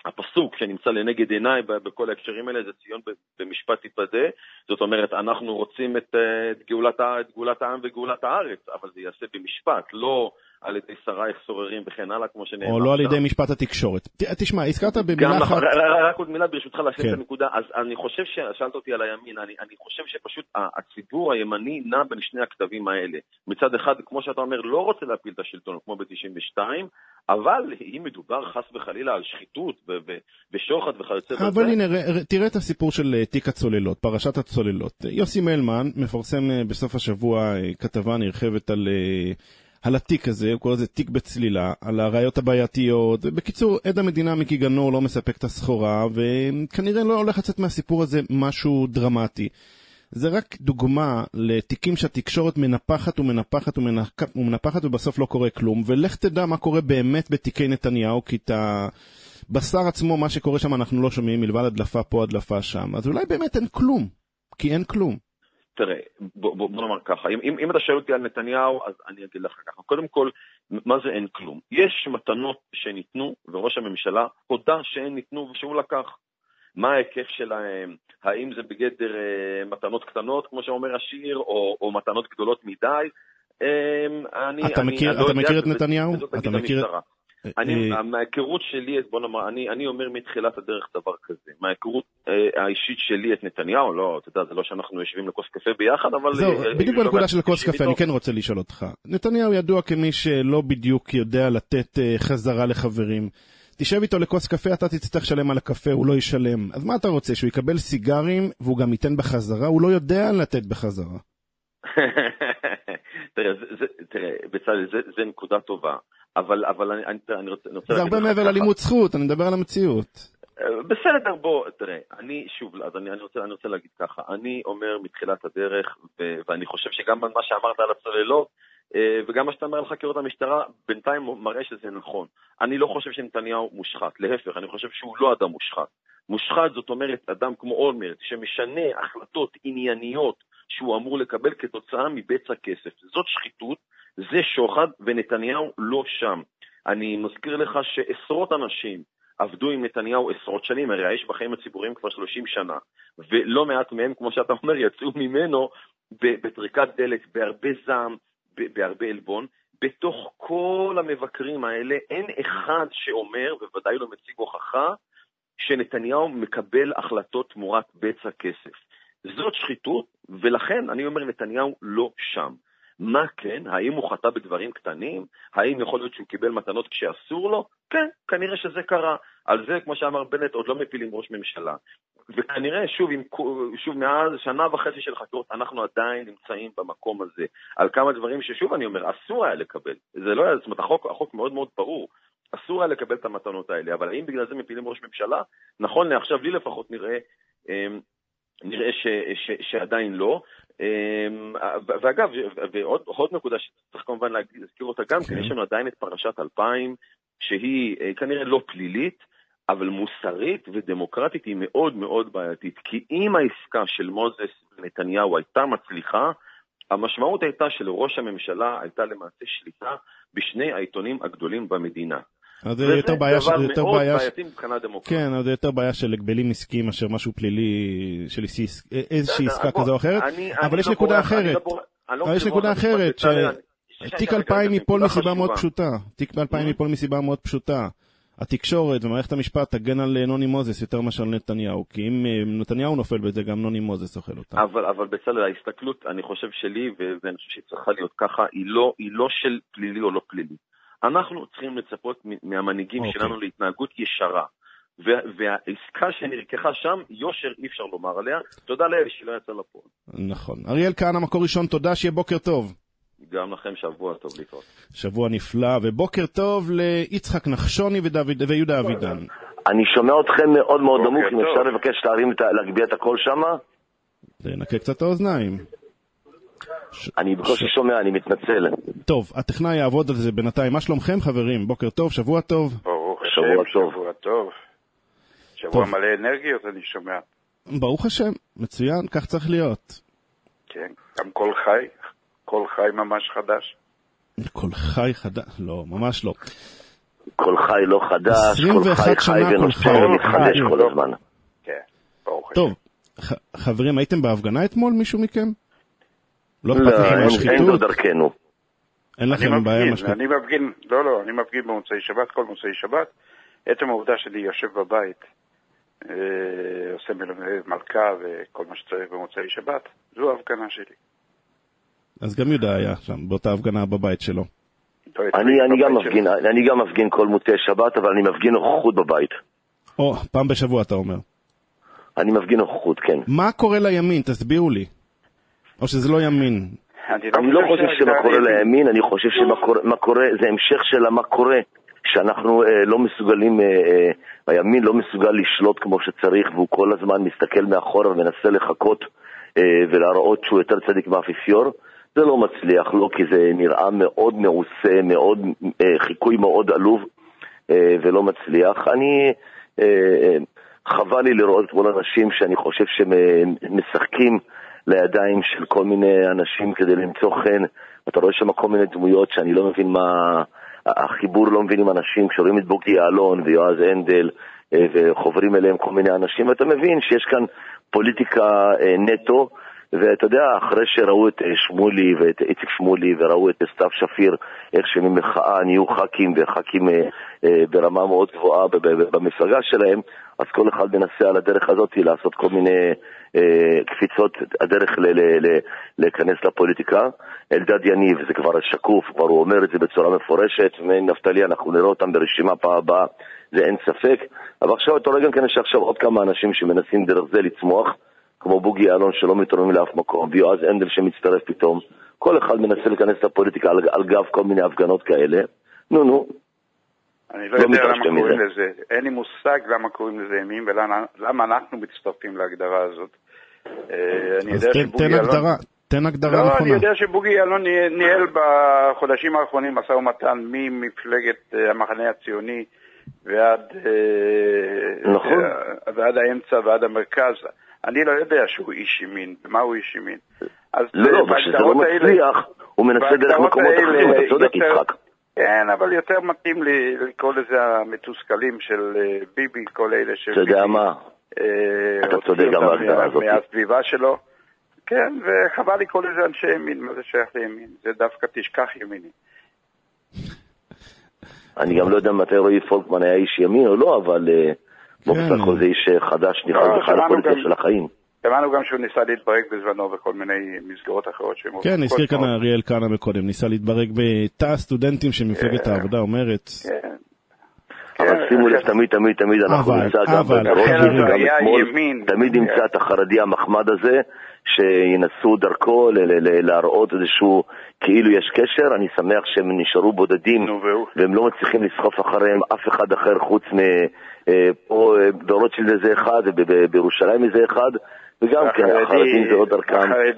הפסוק שנמצא לנגד עיניי בכל ההקשרים האלה, זה ציון במשפט תיפדה. זאת אומרת, אנחנו רוצים את גאולת העם וגאולת הארץ, אבל זה יעשה במשפט, לא על ידי שרייך סוררים וכן הלאה, כמו שנאמר. או לא על ידי משפט התקשורת. תשמע, הזכרת במילה אחת... רק עוד מילה ברשותך להשאיר את הנקודה. אז אני חושב שאלת אותי על הימין, אני חושב שפשוט הציבור הימני נע בין שני הכתבים האלה. מצד אחד, כמו שאתה אומר, לא רוצה להפיל את השלטון, כמו ב-92, אבל אם מדובר חס וחלילה על שחיתות ושוחד וכיוצא בזה... אבל הנה, תראה את הסיפור של תיק הצוללות, פרשת הצוללות. יוסי מלמן מפרסם בסוף השבוע כתבה נרחבת על התיק הזה, הוא קורא לזה תיק בצלילה, על הראיות הבעייתיות. בקיצור, עד המדינה מיקי גנור לא מספק את הסחורה, וכנראה לא הולך לצאת מהסיפור הזה משהו דרמטי. זה רק דוגמה לתיקים שהתקשורת מנפחת ומנפחת ומנפחת ובסוף לא קורה כלום, ולך תדע מה קורה באמת בתיקי נתניהו, כי את הבשר עצמו, מה שקורה שם אנחנו לא שומעים, מלבד הדלפה פה, הדלפה שם. אז אולי באמת אין כלום, כי אין כלום. תראה, בוא נאמר ככה, אם אתה שואל אותי על נתניהו, אז אני אגיד לך ככה. קודם כל, מה זה אין כלום? יש מתנות שניתנו, וראש הממשלה הודה שהן ניתנו ושהוא לקח. מה ההיקף שלהם? האם זה בגדר מתנות קטנות, כמו שאומר השיר, או מתנות גדולות מדי? אתה מכיר את נתניהו? אתה מכיר... מההיכרות שלי, בוא נאמר, אני אומר מתחילת הדרך דבר כזה, מההיכרות האישית שלי את נתניהו, לא, אתה יודע, זה לא שאנחנו יושבים לכוס קפה ביחד, אבל... זהו, בדיוק בנקודה של כוס קפה, אני כן רוצה לשאול אותך. נתניהו ידוע כמי שלא בדיוק יודע לתת חזרה לחברים. תשב איתו לכוס קפה, אתה תצטרך לשלם על הקפה, הוא לא ישלם. אז מה אתה רוצה, שהוא יקבל סיגרים והוא גם ייתן בחזרה? הוא לא יודע לתת בחזרה. תראה, בצלאל, זה נקודה טובה. אבל אני רוצה... זה הרבה מעבר ללימוד זכות, אני מדבר על המציאות. בסדר, בוא, תראה, אני רוצה להגיד ככה, אני אומר מתחילת הדרך, ואני חושב שגם מה שאמרת על הצוללות, וגם מה שאתה אומר על חקירות המשטרה, בינתיים מראה שזה נכון. אני לא חושב שנתניהו מושחת, להפך, אני חושב שהוא לא אדם מושחת. מושחת זאת אומרת אדם כמו אולמרט, שמשנה החלטות ענייניות שהוא אמור לקבל כתוצאה מבצע כסף. זאת שחיתות, זה שוחד, ונתניהו לא שם. אני מזכיר לך שעשרות אנשים עבדו עם נתניהו עשרות שנים, הרי האיש בחיים הציבוריים כבר 30 שנה, ולא מעט מהם, כמו שאתה אומר, יצאו ממנו בטריקת דלת, בהרבה זעם, בהרבה אלבון. בתוך כל המבקרים האלה אין אחד שאומר, ובוודאי לא מציג הוכחה, שנתניהו מקבל החלטות תמורת בצע כסף. זאת שחיתות, ולכן אני אומר נתניהו לא שם. מה כן? האם הוא חטא בדברים קטנים? האם יכול להיות שהוא קיבל מתנות כשאסור לו? כן, כנראה שזה קרה. על זה, כמו שאמר בנט, עוד לא מפילים ראש ממשלה. וכנראה, שוב מאז שנה וחצי של חקירות, אנחנו עדיין נמצאים במקום הזה. על כמה דברים ששוב אני אומר, אסור היה לקבל. זה לא היה, זאת אומרת, החוק מאוד מאוד ברור. אסור היה לקבל את המתנות האלה. אבל האם בגלל זה מפילים ראש ממשלה? נכון לעכשיו, לי לפחות נראה שעדיין לא. ואגב, ועוד נקודה שצריך כמובן להזכיר אותה גם, כי יש לנו עדיין את פרשת 2000, שהיא כנראה לא פלילית, אבל מוסרית ודמוקרטית היא מאוד מאוד בעייתית. כי אם העסקה של מוזס ונתניהו הייתה מצליחה, המשמעות הייתה שלראש הממשלה הייתה למעשה שליטה בשני העיתונים הגדולים במדינה. אז זה יותר בעיה של מאוד בעייתי מבחינה דמוקרטית. כן, אז זה יותר בעיה של הגבלים עסקיים מאשר משהו פלילי של איזושהי עסקה כזו או אחרת. אבל יש נקודה אחרת. אבל יש נקודה אחרת, שתיק 2000 ייפול מסיבה מאוד פשוטה. תיק 2000 ייפול מסיבה מאוד פשוטה. התקשורת ומערכת המשפט תגן על נוני מוזס יותר מאשר נתניהו, כי אם נתניהו נופל בזה, גם נוני מוזס אוכל אותה. אבל בצלאל, ההסתכלות, אני חושב שלי, ואני חושב שהיא צריכה להיות ככה, היא לא של פלילי או לא פלילי. אנחנו צריכים לצפות מהמנהיגים שלנו להתנהגות ישרה. והעסקה שנרקחה שם, יושר אי אפשר לומר עליה. תודה לאל שלא יצא לפועל. נכון. אריאל כהנא, מקור ראשון, תודה, שיהיה בוקר טוב. גם לכם שבוע טוב להתראות. שבוע נפלא, ובוקר טוב ליצחק נחשוני ויהודה אבידן. אני שומע אתכם מאוד מאוד נמוך, אם אפשר לבקש להגביה את הקול שמה? נקה קצת האוזניים. אני בקושי שומע, אני מתנצל. טוב, הטכנאי יעבוד על זה בינתיים. מה שלומכם חברים? בוקר טוב, שבוע טוב. ברוך השם, שבוע טוב. שבוע מלא אנרגיות אני שומע. ברוך השם, מצוין, כך צריך להיות. כן, גם כל חי ממש חדש. כל חי חדש? לא, ממש לא. כל חי לא חדש, כל חי חי ונושא ומתחדש כל הזמן. כן, ברוך השם. טוב, חברים, הייתם בהפגנה אתמול, מישהו מכם? לא, אין זו דרכנו. אין לכם בעיה משהו? אני מפגין במוצאי שבת, כל מוצאי שבת. עצם העובדה שלי יושב בבית, עושה מלכה וכל מה שצריך במוצאי שבת, זו ההפגנה שלי. אז גם יהודה היה שם, באותה הפגנה בבית שלו. אני גם מפגין כל מוצאי שבת, אבל אני מפגין נוכחות בבית. פעם בשבוע אתה אומר. אני מפגין נוכחות, כן. מה קורה לימין? תסבירו לי. או שזה לא ימין? אני לא חושב שמה קורה לימין, אני חושב שמה קורה, זה המשך של מה קורה, שאנחנו לא מסוגלים, הימין לא מסוגל לשלוט כמו שצריך, והוא כל הזמן מסתכל מאחורה ומנסה לחכות ולהראות שהוא יותר צדיק מאפיפיור. זה לא מצליח, לא, כי זה נראה מאוד מעושה, מאוד, חיקוי מאוד עלוב, ולא מצליח. חבל לי לראות את כל אנשים שאני חושב שמשחקים לידיים של כל מיני אנשים כדי למצוא חן. אתה רואה שם כל מיני דמויות שאני לא מבין מה, החיבור לא מבין עם אנשים, כשרואים את בוגי יעלון ויועז הנדל, וחוברים אליהם כל מיני אנשים, ואתה מבין שיש כאן פוליטיקה נטו, ואתה יודע, אחרי שראו את שמולי ואת איציק שמולי וראו את סתיו שפיר, איך שממחאה נהיו חקים וחקים ברמה מאוד גבוהה במפלגה שלהם, אז כל אחד מנסה על הדרך הזאת לעשות כל מיני קפיצות הדרך להיכנס לפוליטיקה. אלדד יניב, זה כבר שקוף, כבר הוא אומר את זה בצורה מפורשת, נפתלי אנחנו נראה אותם ברשימה פעם הבאה, זה אין ספק. אבל עכשיו אתה רואה גם כן יש עכשיו עוד כמה אנשים שמנסים דרך זה לצמוח, כמו בוגי יעלון שלא מתרומם לאף מקום, ויועז הנדל שמצטרף פתאום. כל אחד מנסה להיכנס לפוליטיקה על גב כל מיני הפגנות כאלה. נו. אני לא יודע למה קוראים לזה. אין לי מושג למה קוראים לזה ימין, ולמה אנחנו מצטרפים להגדרה הזאת. אז תן הגדרה נכונה. אני יודע שבוגי יעלון ניהל בחודשים האחרונים משא ומתן ממפלגת המחנה הציוני ועד האמצע ועד המרכז. אני לא יודע שהוא איש ימין. מה הוא איש ימין? לא, כשזה לא מצליח, הוא מנסה דרך מקומות אחרים, אתה צודק יצחק. כן, אבל יותר מתאים לי לקרוא לזה המתוסכלים של ביבי, כל אלה אתה יודע מה? אתה צודק גם בהגדרה הזאת. מהסביבה שלו. כן, וחבל לקרוא לזה אנשי ימין. מה זה שייך לימין? זה דווקא תשכח ימיני. אני גם לא יודע מתי רועי פולקמן היה איש ימין או לא, אבל בסך הכל זה איש חדש, נכנס בכלל לפוליטיקה של החיים. שמענו גם שהוא ניסה להתברג בזמנו בכל מיני מסגרות אחרות. כן, הזכיר כאן אריאל כהנא מקודם, ניסה להתברג בתא הסטודנטים של מפלגת העבודה אומרת. אבל שימו לב, תמיד אנחנו נמצא גם בראש וגם אתמול, תמיד נמצא את החרדי המחמד הזה, שינסו דרכו להראות איזשהו כאילו יש קשר. אני שמח שהם נשארו בודדים והם לא מצליחים לסחוף אחריהם אף אחד אחר חוץ פה ברוטשילד איזה אחד ובירושלים איזה אחד, וגם כן החרדים זה עוד דרכם,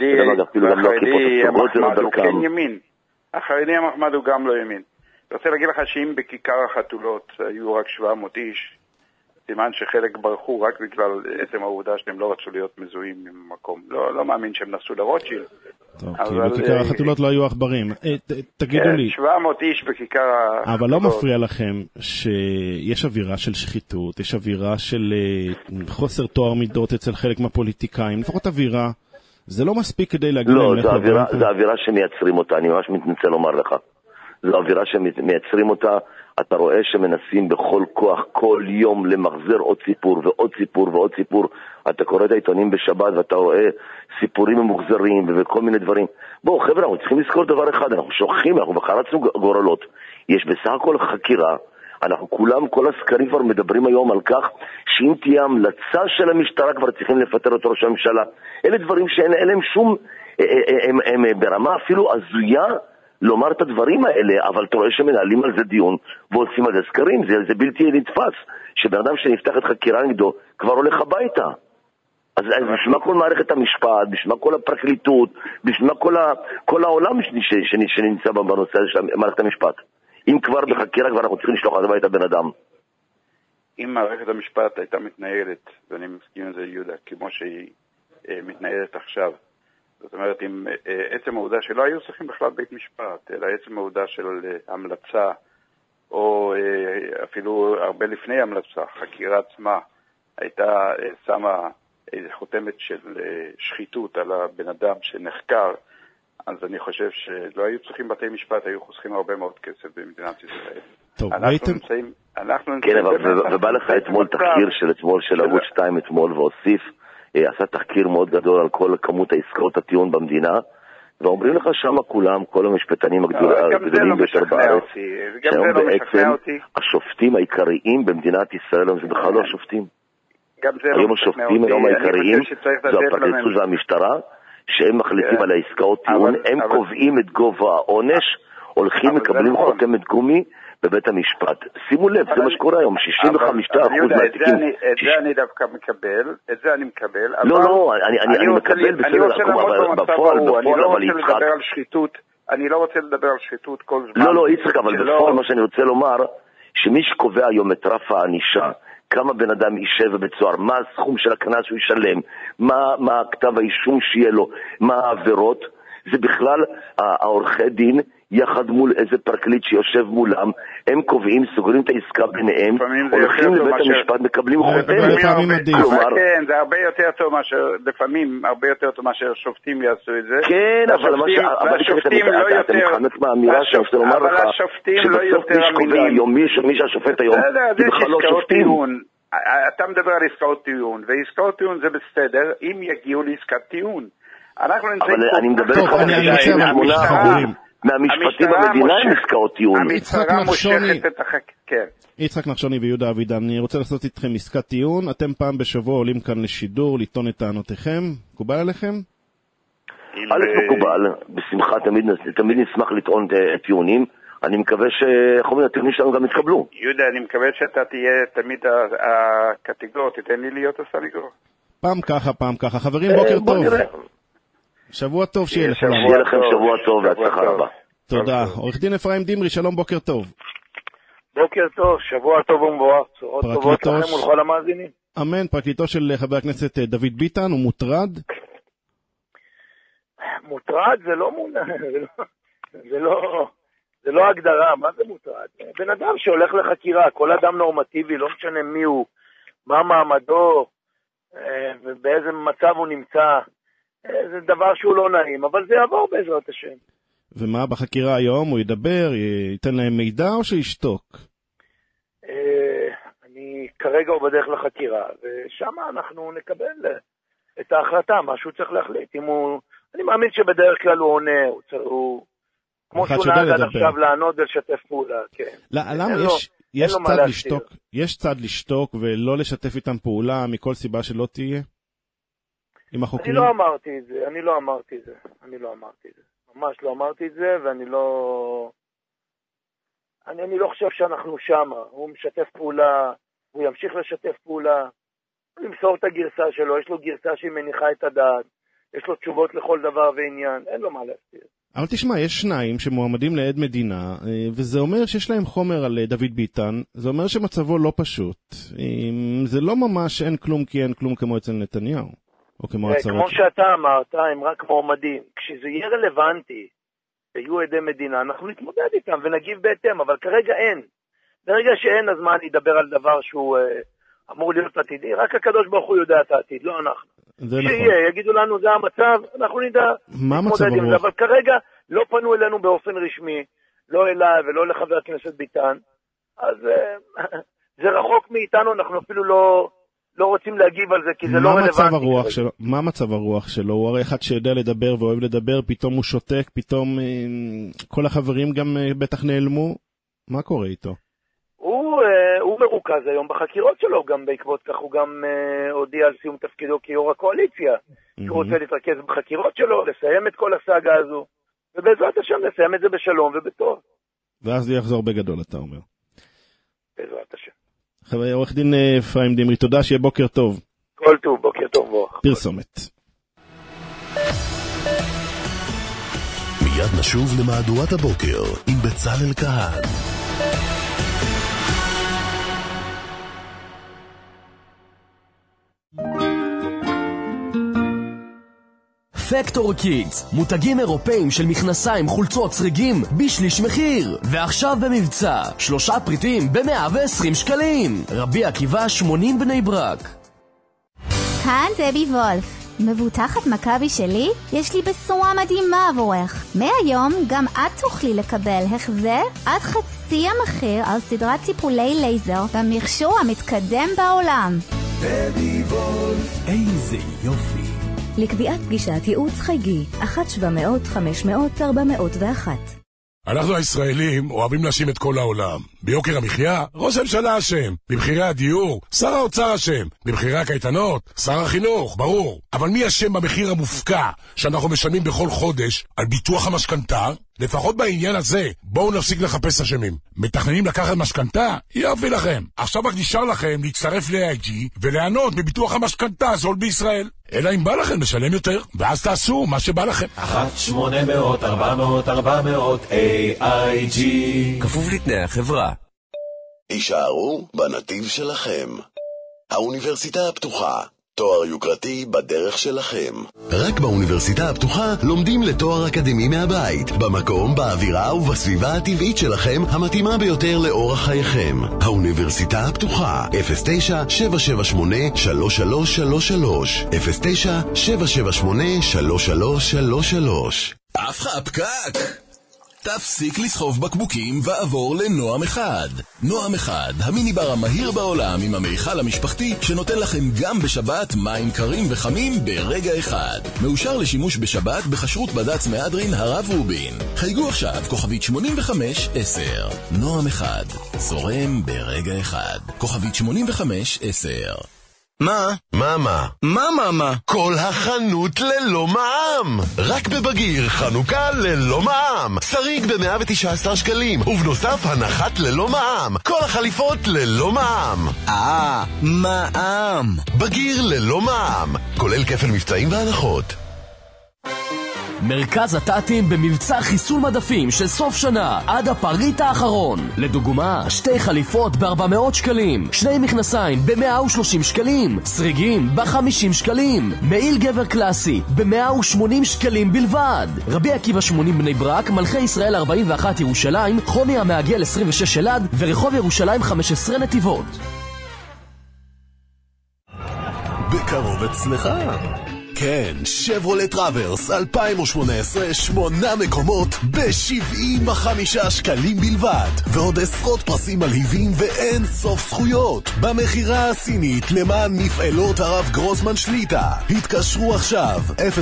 החרדי המחמד הוא גם לא ימין. אני רוצה להגיד לך שאם בכיכר החתולות היו רק 700 איש, סימן שחלק ברחו רק בגלל עצם העובדה שהם לא רצו להיות מזוהים ממקום. לא מאמין שהם נסו לרוטשילד. טוב, כי בכיכר החתולות לא היו עכברים. תגידו לי. 700 איש בכיכר החתולות. אבל לא מפריע לכם שיש אווירה של שחיתות, יש אווירה של חוסר תואר מידות אצל חלק מהפוליטיקאים, לפחות אווירה. זה לא מספיק כדי להגיד להם... לא, זה אווירה שמייצרים אותה, אני ממש מתנצל לומר לך. זו אווירה שמייצרים אותה, אתה רואה שמנסים בכל כוח כל יום למחזר עוד סיפור ועוד סיפור ועוד סיפור. אתה קורא את העיתונים בשבת ואתה רואה סיפורים ממוחזרים וכל מיני דברים. בואו חבר'ה, אנחנו צריכים לזכור דבר אחד, אנחנו שוכחים, אנחנו בחרצנו גורלות. יש בסך הכל חקירה, אנחנו כולם, כל הסקרים כבר מדברים היום על כך שאם תהיה המלצה של המשטרה כבר צריכים לפטר את ראש הממשלה. אלה דברים שאין להם שום, הם ברמה אפילו הזויה לומר את הדברים האלה, אבל אתה רואה שמנהלים על זה דיון ועושים על זה סקרים, זה בלתי נתפס, שבן אדם שנפתח את חקירה נגדו כבר הולך הביתה. אז בשביל כל מערכת המשפט, בשביל כל הפרקליטות, בשביל כל העולם שנמצא בנושא הזה של מערכת המשפט. אם כבר בחקירה כבר אנחנו צריכים לשלוח הביתה בן אדם. אם מערכת המשפט הייתה מתנהלת, ואני מסכים עם זה יהודה, כמו שהיא מתנהלת עכשיו, זאת אומרת, עם עצם העובדה שלא היו צריכים בכלל בית משפט, אלא עצם העובדה של המלצה או אפילו הרבה לפני המלצה, חקירה עצמה הייתה שמה איזו חותמת של שחיתות על הבן אדם שנחקר, אז אני חושב שלא היו צריכים בתי משפט, היו חוסכים הרבה מאוד כסף במדינת ישראל. טוב, כן, ובא לך אתמול תחקיר של ערוץ 2 אתמול, והוסיף, עשה תחקיר מאוד גדול על כל כמות העסקאות הטיעון במדינה, ואומרים לך שם כולם, כל המשפטנים הגדולים ביותר בארץ, שהיום בעצם השופטים העיקריים במדינת ישראל, זה בכלל לא השופטים. היום השופטים היום העיקריים זו הפרקליטות והמשטרה, שהם מחליטים על העסקאות טיעון, הם קובעים את גובה העונש, הולכים מקבלים חותמת גומי בבית המשפט. שימו לב, זה מה שקורה היום, 65% מהתיקים. את זה אני דווקא מקבל, את זה אני מקבל. לא, אני מקבל בסדר, בפועל, אבל יצחק. אני לא רוצה לדבר על שחיתות כל זמן. לא, יצחק, אבל בפועל מה שאני רוצה לומר, שמי שקובע היום את רף הענישה, כמה בן אדם יישב בבית סוהר, מה הסכום של הקנס שהוא ישלם, מה כתב האישום שיהיה לו, מה העבירות, זה בכלל העורכי דין יחד מול איזה פרקליט שיושב מולם, הם קובעים, סוגרים את העסקה ביניהם, הולכים לבית המשפט, מקבלים חותמת. כן, זה הרבה יותר טוב מאשר, לפעמים הרבה יותר טוב מאשר שופטים יעשו את זה. כן, אבל השופטים לא יותר, אתה מתחמק מהאמירה שאני רוצה לומר לך, שבסוף מי שהשופט היום, זה בכלל לא שופטים. אתה מדבר על עסקאות טיעון, ועסקאות טיעון זה בסדר, אם יגיעו לעסקת טיעון. אבל אני מדבר לך מהמשפטים במדינה עם עסקאות טיעון. יצחק נחשוני ויהודה אבידן, אני רוצה לעשות איתכם עסקת טיעון. אתם פעם בשבוע עולים כאן לשידור, לטעון את טענותיכם. מקובל עליכם? מקובל, בשמחה, תמיד נשמח לטעון טיעונים. אני מקווה שהטיעונים שלנו גם יתקבלו. יהודה, אני מקווה שאתה תהיה תמיד הקטגור, תתן לי להיות הסניגור. פעם ככה. חברים, בוקר טוב. שבוע טוב שיהיה לכם. שיהיה לכם שבוע טוב והצלחה רבה. תודה. עורך דין אפרים דמרי, שלום, בוקר טוב. בוקר טוב, שבוע טוב ומבורך. צורות טובות לכם ולכל המאזינים. אמן, פרקליטו של חבר הכנסת דוד ביטן, הוא מוטרד? מוטרד זה לא זה לא הגדרה, מה זה מוטרד? בן אדם שהולך לחקירה, כל אדם נורמטיבי, לא משנה מי הוא, מה מעמדו, ובאיזה מצב הוא נמצא, זה דבר שהוא לא נעים, אבל זה יעבור בעזרת השם. ומה בחקירה היום? הוא ידבר, ייתן להם מידע או שישתוק? אני כרגע הוא בדרך לחקירה, ושם אנחנו נקבל את ההחלטה, מה שהוא צריך להחליט. אני מאמין שבדרך כלל הוא עונה, הוא כמו שהוא נהג עד עכשיו לענות ולשתף פעולה, כן. למה יש צד לשתוק ולא לשתף איתם פעולה מכל סיבה שלא תהיה? אני לא אמרתי את זה, ממש לא אמרתי את זה, ואני לא חושב שאנחנו שם. הוא משתף פעולה, הוא ימשיך לשתף פעולה, הוא ימסור את הגרסה שלו, יש לו גרסה שהיא מניחה את הדעת, יש לו תשובות לכל דבר ועניין, אין לו מה להסתיר. אבל תשמע, יש שניים שמועמדים לעד מדינה, וזה אומר שיש להם חומר על דוד ביטן, זה אומר שמצבו לא פשוט. זה לא ממש אין כלום כי אין כלום כמו אצל נתניהו. כמו שאתה אמרת, הם רק מועמדים. כשזה יהיה רלוונטי, ויהיו עדי מדינה, אנחנו נתמודד איתם ונגיב בהתאם, אבל כרגע אין. ברגע שאין, אז מה אני אדבר על דבר שהוא אמור להיות עתידי? רק הקדוש ברוך הוא יודע את העתיד, לא אנחנו. שיהיה, יגידו לנו זה המצב, אנחנו נדע להתמודד עם זה, אבל כרגע לא פנו אלינו באופן רשמי, לא אליי ולא לחבר הכנסת ביטן, אז זה רחוק מאיתנו, אנחנו אפילו לא רוצים להגיב על זה, כי זה לא רלוונטי. מה מצב הרוח שלו? הוא הרי אחד שיודע לדבר ואוהב לדבר, פתאום הוא שותק, פתאום כל החברים גם בטח נעלמו. מה קורה איתו? הוא מרוכז היום בחקירות שלו, גם בעקבות כך הוא גם הודיע על סיום תפקידו כיו"ר הקואליציה. הוא רוצה להתרכז בחקירות שלו, לסיים את כל הסאגה הזו, ובעזרת השם לסיים את זה בשלום ובטוב. ואז זה יחזור בגדול, אתה אומר. בעזרת השם. חבר עורך דין אפרים דמרי, תודה, שיהיה בוקר טוב. כל טוב, בוקר טוב בוח. פרסומת. מיד נשוב למהדורת הבוקר עם בצלאל כהן. פקטור קידס, מותגים אירופאים של מכנסיים, חולצות, צריגים בשליש מחיר. ועכשיו במבצע 3 פריטים ב-120 שקלים. רבי עקיבא 80 בני ברק. כאן דבי וולף, מבוטחת מכבי שלי? יש לי בשורה מדהימה עבורך. מהיום גם את תוכלי לקבל החזר עד חצי המחיר על סדרת טיפולי לייזר במכשור המתקדם בעולם. דבי וולף, איזה יופי. לקביעת פגישת ייעוץ חייגי 1-700-500-401. אנחנו הישראלים אוהבים להאשים את כל העולם. ביוקר המחיה, ראש הממשלה אשם. במחירי הדיור, שר האוצר אשם. במחירי הקייטנות, שר החינוך, ברור. אבל מי אשם במחיר המופקע שאנחנו משלמים בכל חודש על ביטוח המשכנתה? לפחות בעניין הזה, בואו נפסיק לחפש אשמים. מתכננים לקחת משכנתה? יופי לכם. עכשיו רק נשאר לכם להצטרף ל-AIG וליהנות מביטוח המשכנתה הזול בישראל. אלא אם בא לכם לשלם יותר, ואז תעשו מה שבא לכם. 1-800-400-400 AIG. כפוף לתנאי החברה. הישארו בנתיב שלכם. האוניברסיטה הפתוחה. תואר יוקרתי בדרך שלכם. רק באוניברסיטה הפתוחה לומדים לתואר אקדמי מהבית, במקום, באווירה ובסביבה הטבעית שלכם המתאימה ביותר לאורח חייכם. האוניברסיטה הפתוחה, 09-778-3333 09-778-3333. אף לך פקק! תפסיק לסחוב בקבוקים ועבור לנועם אחד. נועם אחד, המיניבר המהיר בעולם עם המיכל המשפחתי שנותן לכם גם בשבת מים קרים וחמים ברגע אחד. מאושר לשימוש בשבת בחשרות בד"ץ מהדרין הרב רובין. חייגו עכשיו כוכבית 8510. נועם אחד, זורם ברגע אחד. כוכבית 8510. מה? כל החנות ללא מע"מ. רק בבגיר חנוכה ללא מע"מ. שריג ב-119 שקלים, ובנוסף הנחת ללא מע"מ. כל החליפות ללא מע"מ. מע"מ. בגיר ללא מע"מ, כולל כפל מבצעים והנחות. מרכז הטאטים במבצע חיסול מדפים של סוף שנה עד הפריט האחרון. לדוגמה, 2 חליפות ב-400 שקלים, 2 מכנסיים ב-130 שקלים, סריגים ב-50 שקלים, מעיל גבר קלאסי ב-180 שקלים בלבד. רבי עקיבא 80 בני ברק, מלכי ישראל 41 ירושלים, חומי המעגל 26 אלעד ורחוב ירושלים 15 נתיבות. בקרוב אצלך. כן, שברולט טראברס 2018, 8 מקומות ב-75 שקלים בלבד, ועוד עשרות פרסים מלהיבים ואין סוף זכויות במחירה הסינית למען מפעלות הרב גרוסמן שליטה. התקשרו עכשיו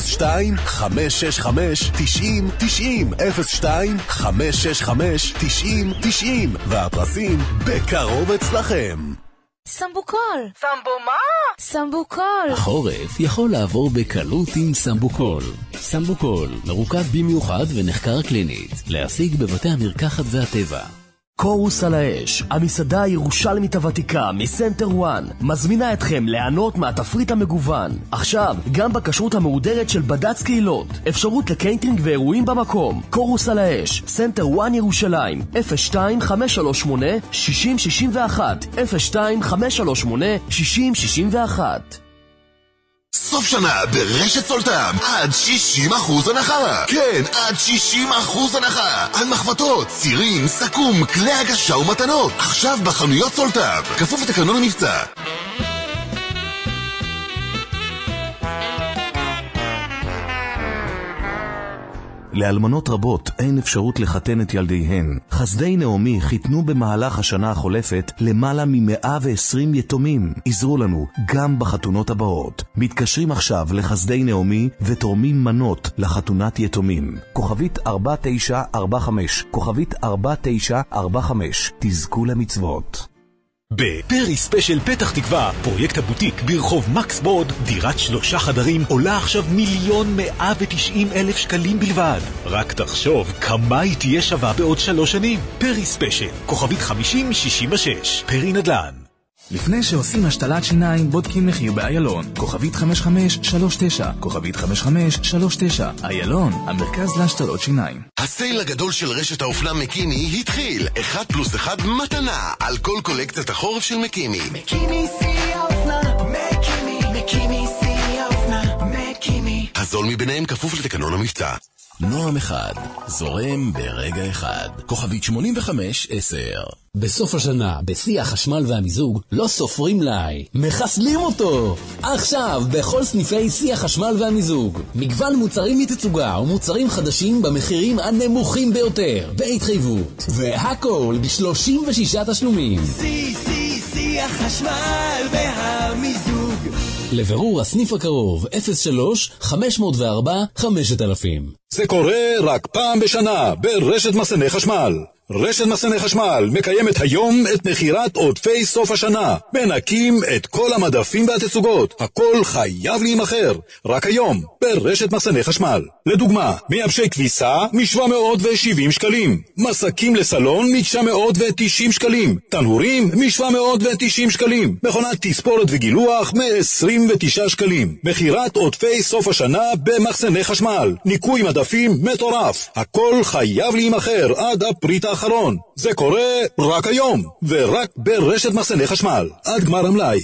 02-565-9090 02-565-9090 והפרסים בקרוב אצלכם. סמבוקול. סמבוקול. החורף יכול לעבור בקלות עם סמבוקול. סמבוקול מרוכז במיוחד ונחקר קלינית, להשיג בבתי המרקחת והטבע. קורוס על האש, המסעדה הירושלמית הוותיקה מסנטר 1, מזמינה אתכם ליהנות מהתפריט המגוון. עכשיו, גם בכשרות המהודרת של בד"ץ קהילות, אפשרות לקיינטרינג ואירועים במקום. קורוס על האש, סנטר 1 ירושלים, 02-538-6061 02-538-6061. סוף שנה ברשת סולטם, עד 60% הנחה. כן, עד 60% הנחה. על מחבטות, צירים, סכו"ם, כלי הגשה ומתנות. עכשיו בחנויות סולטם, כפוף לתקנון המבצע. לאלמנות רבות אין אפשרות לחתן את ילדיהן. חסדי נעמי חיתנו במהלך השנה החולפת למעלה מ-120 יתומים. עזרו לנו גם בחתונות הבאות. מתקשרים עכשיו לחסדי נעמי ותורמים מנות לחתונת יתומים. כוכבית 4945, כוכבית 4945. תזכו למצוות. בפרי ספיישל פתח תקווה, פרויקט הבוטיק ברחוב מקס בורד, דירת 3 חדרים עולה עכשיו 1,190,000 שקלים בלבד. רק תחשוב כמה היא תהיה שווה בעוד 3 שנים. פרי ספיישל, כוכבית 5066, פרי נדל"ן. לפני שעושים השתלת שיניים, בודקים מחיר באיילון. כוכבית 5539, כוכבית 5539. איילון, המרכז להשתלות שיניים. הסייל הגדול של רשת האופנה מקימי התחיל. 1+1 מתנה על כל קולקציית החורף של מקימי. מקימי שיא האופנה, מקימי שיא האופנה, מקימי. הזול מביניהם כפוף לתקנון המבצע. נועם אחד, זורם ברגע אחד. כוכבית 85-10. בסוף השנה, בשיא החשמל והמיזוג, לא סופרים לי, מחסלים אותו! עכשיו, בכל סניפי שיא החשמל והמיזוג. מגוון מוצרים מתצוגה ומוצרים חדשים במחירים הנמוכים ביותר, בהתחייבות. והכל ב36 תשלומים. שיא החשמל והמיזוג. לבירור הסניף הקרוב, 03-504-5000. זה קורה רק פעם בשנה ברשת מסעני חשמל. רשת מסעני חשמל מקיימת היום את מחירת עודפי סוף השנה. מנקים את כל המדפים והתצוגות. הכל חייב להימחר. רק היום ברשת מסעני חשמל. לדוגמה, מייבשי כביסה מ-770 שקלים. מסקים לסלון מ-990 שקלים. תנורים מ-790 שקלים. מכונת תספורת וגילוח מ-29 שקלים. מחירת עודפי סוף השנה במחסני חשמל. ניקוי מדפים מטורף. הכל חייב להימחר עד הפריט האחרון. זה קורה רק היום, ורק ברשת מחסני חשמל. עד גמר המלאי.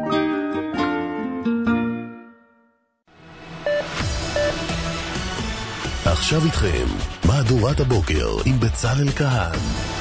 עכשיו איתכם, מהדורת הבוקר עם בצלאל כהן.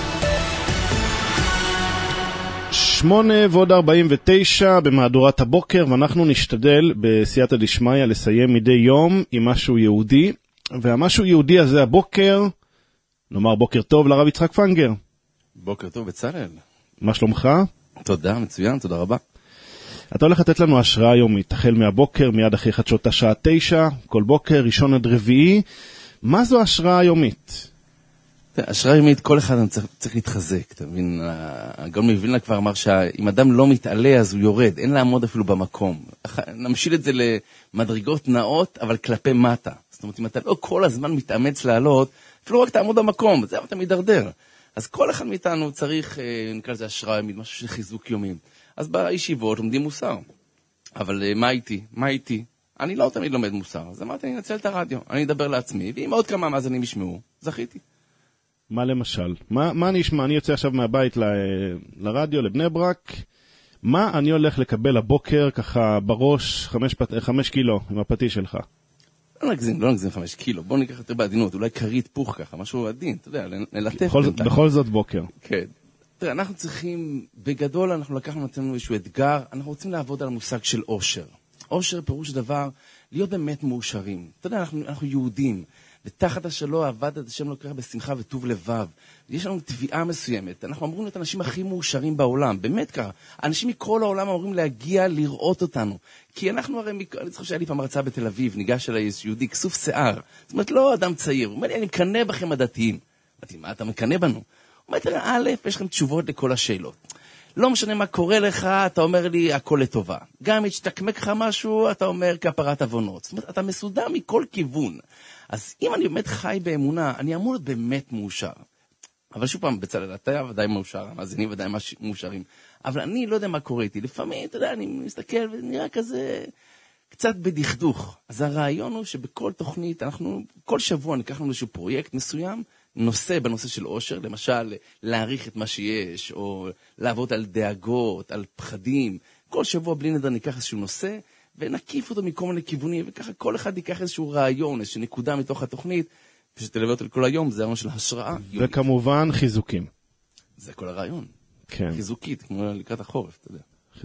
8:49 במהדורת הבוקר, ואנחנו נשתדל בסייעתא דשמיא לסיים מדי יום עם משהו יהודי, והמשהו יהודי הזה הבוקר, נאמר בוקר טוב לרב יצחק פנגר. בוקר טוב בצלאל. מה שלומך? תודה, מצוין, תודה רבה. אתה הולך לתת לנו השראה יומית, החל מהבוקר, מיד אחרי חדשות השעה 9, כל בוקר, ראשון עד רביעי. מה זו השראה יומית? השראה יומית, כל אחד צריך להתחזק, אתה מבין? הגאון מווילנה כבר אמר שאם אדם לא מתעלה אז הוא יורד, אין לעמוד אפילו במקום. נמשיל את זה למדרגות נאות, אבל כלפי מטה. זאת אומרת, אם אתה לא כל הזמן מתאמץ לעלות, אפילו רק תעמוד במקום, זה אתה מתדרדר. אז כל אחד מאיתנו צריך, נקרא לזה השראה יומית, משהו של חיזוק יומי. אז בישיבות לומדים מוסר. אבל מה איתי? אני לא תמיד לומד מוסר. אז אמרתי, אני אנצל את הרדיו, אני אדבר לעצמי, ואם עוד כמה מאזינים ישמעו, זכיתי. מה למשל? מה אני אשמע? אני יוצא עכשיו מהבית לרדיו, לבני ברק. מה אני הולך לקבל הבוקר ככה בראש 5 קילו עם הפטיש שלך? לא נגזים 5 קילו, בוא ניקח יותר בעדינות, אולי קרית פוך ככה, משהו עדין, אתה יודע, נלטף. בכל זאת בוקר. כן. תראה, אנחנו צריכים, בגדול אנחנו לקחנו לעצמנו איזשהו אתגר, אנחנו רוצים לעבוד על המושג של אושר. אושר פירוש דבר, להיות באמת מאושרים. אתה יודע, אנחנו יהודים, ותחת השלו עבד את השם לוקח בשמחה וטוב לבב. יש לנו תביעה מסוימת, אנחנו אמורים להיות האנשים הכי מאושרים בעולם, באמת ככה. אנשים מכל העולם אמורים להגיע לראות אותנו. כי אנחנו הרי, אני זוכר שהיה לי פעם הרצאה בתל אביב, ניגש אליי יהודי, כסוף שיער. זאת אומרת, לא אדם צעיר. הוא אומר לי, אני מקנה בכם הדתיים. אמרתי, מה אתה מקנה בנו? הוא אומר, תראה, א', יש לכם תשובות לכל השאלות. לא משנה מה קורה לך, אתה אומר לי, הכל לטובה. גם אם ישתקמק לך משהו, אתה אומר, כפרת עוונות. זאת אומרת, אתה מסודר מכל כיוון. אז אם אני באמת חי באמונה, אני אמור להיות באמת מאושר. אבל שוב פעם, בצלאל, אתה ודאי מאושר, המאזינים ודאי מאושרים. אבל אני לא יודע מה קורה איתי. לפעמים, אתה יודע, אני מסתכל ונראה כזה קצת בדכדוך. אז הרעיון הוא שבכל תוכנית, כל שבוע ניקח לנו איזשהו פרויקט מסוים, בנושא של אושר, למשל, להעריך את מה שיש, או לעבוד על דאגות, על פחדים. כל שבוע בלי נדר ניקח איזשהו נושא, ונקיף אותו מכל מיני כיוונים, וככה כל אחד ייקח איזשהו רעיון, איזושהי נקודה מתוך התוכנית, ושתלווה אותו לכל היום, זה הרעיון של השראה. וכמובן חיזוקים. זה כל הרעיון. כן. חיזוקית, כמו לקראת החורף, אתה יודע.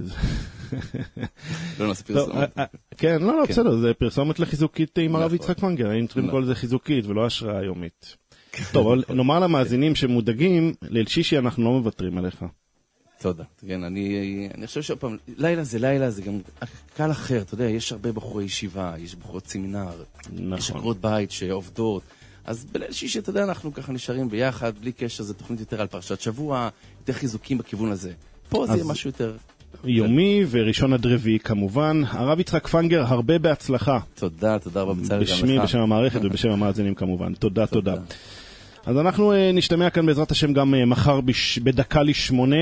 לא נעשה פרסומת. כן, לא, בסדר, זה פרסומת לחיזוקית עם הרב יצחק פנגר, האם צריכים כל זה חיזוקית ולא השראה יומית. טוב, אבל נאמר למאזינים שמודאגים, ליל שישי אנחנו לא מוותרים עליך. תודה. כן, אני חושב שפעם, לילה זה גם קהל אחר, אתה יודע, יש הרבה בחורי ישיבה, יש בחורות סמינר, יש עקרות בית שעובדות, אז בליל שישי, אתה יודע, אנחנו ככה נשארים ביחד, בלי קשר, זה תוכנית יותר על פרשת שבוע, יותר חיזוקים בכיוון הזה. פה זה יהיה משהו יותר יומי וראשון עד רביעי כמובן. הרב יצחק פנגר, הרבה בהצלחה. תודה רבה בצלאל. בשמי, בשם המערכת ובשם המאזינים כמובן. תודה. אז אנחנו נשתמע כאן בעזרת השם גם מחר בדקה לשמונה,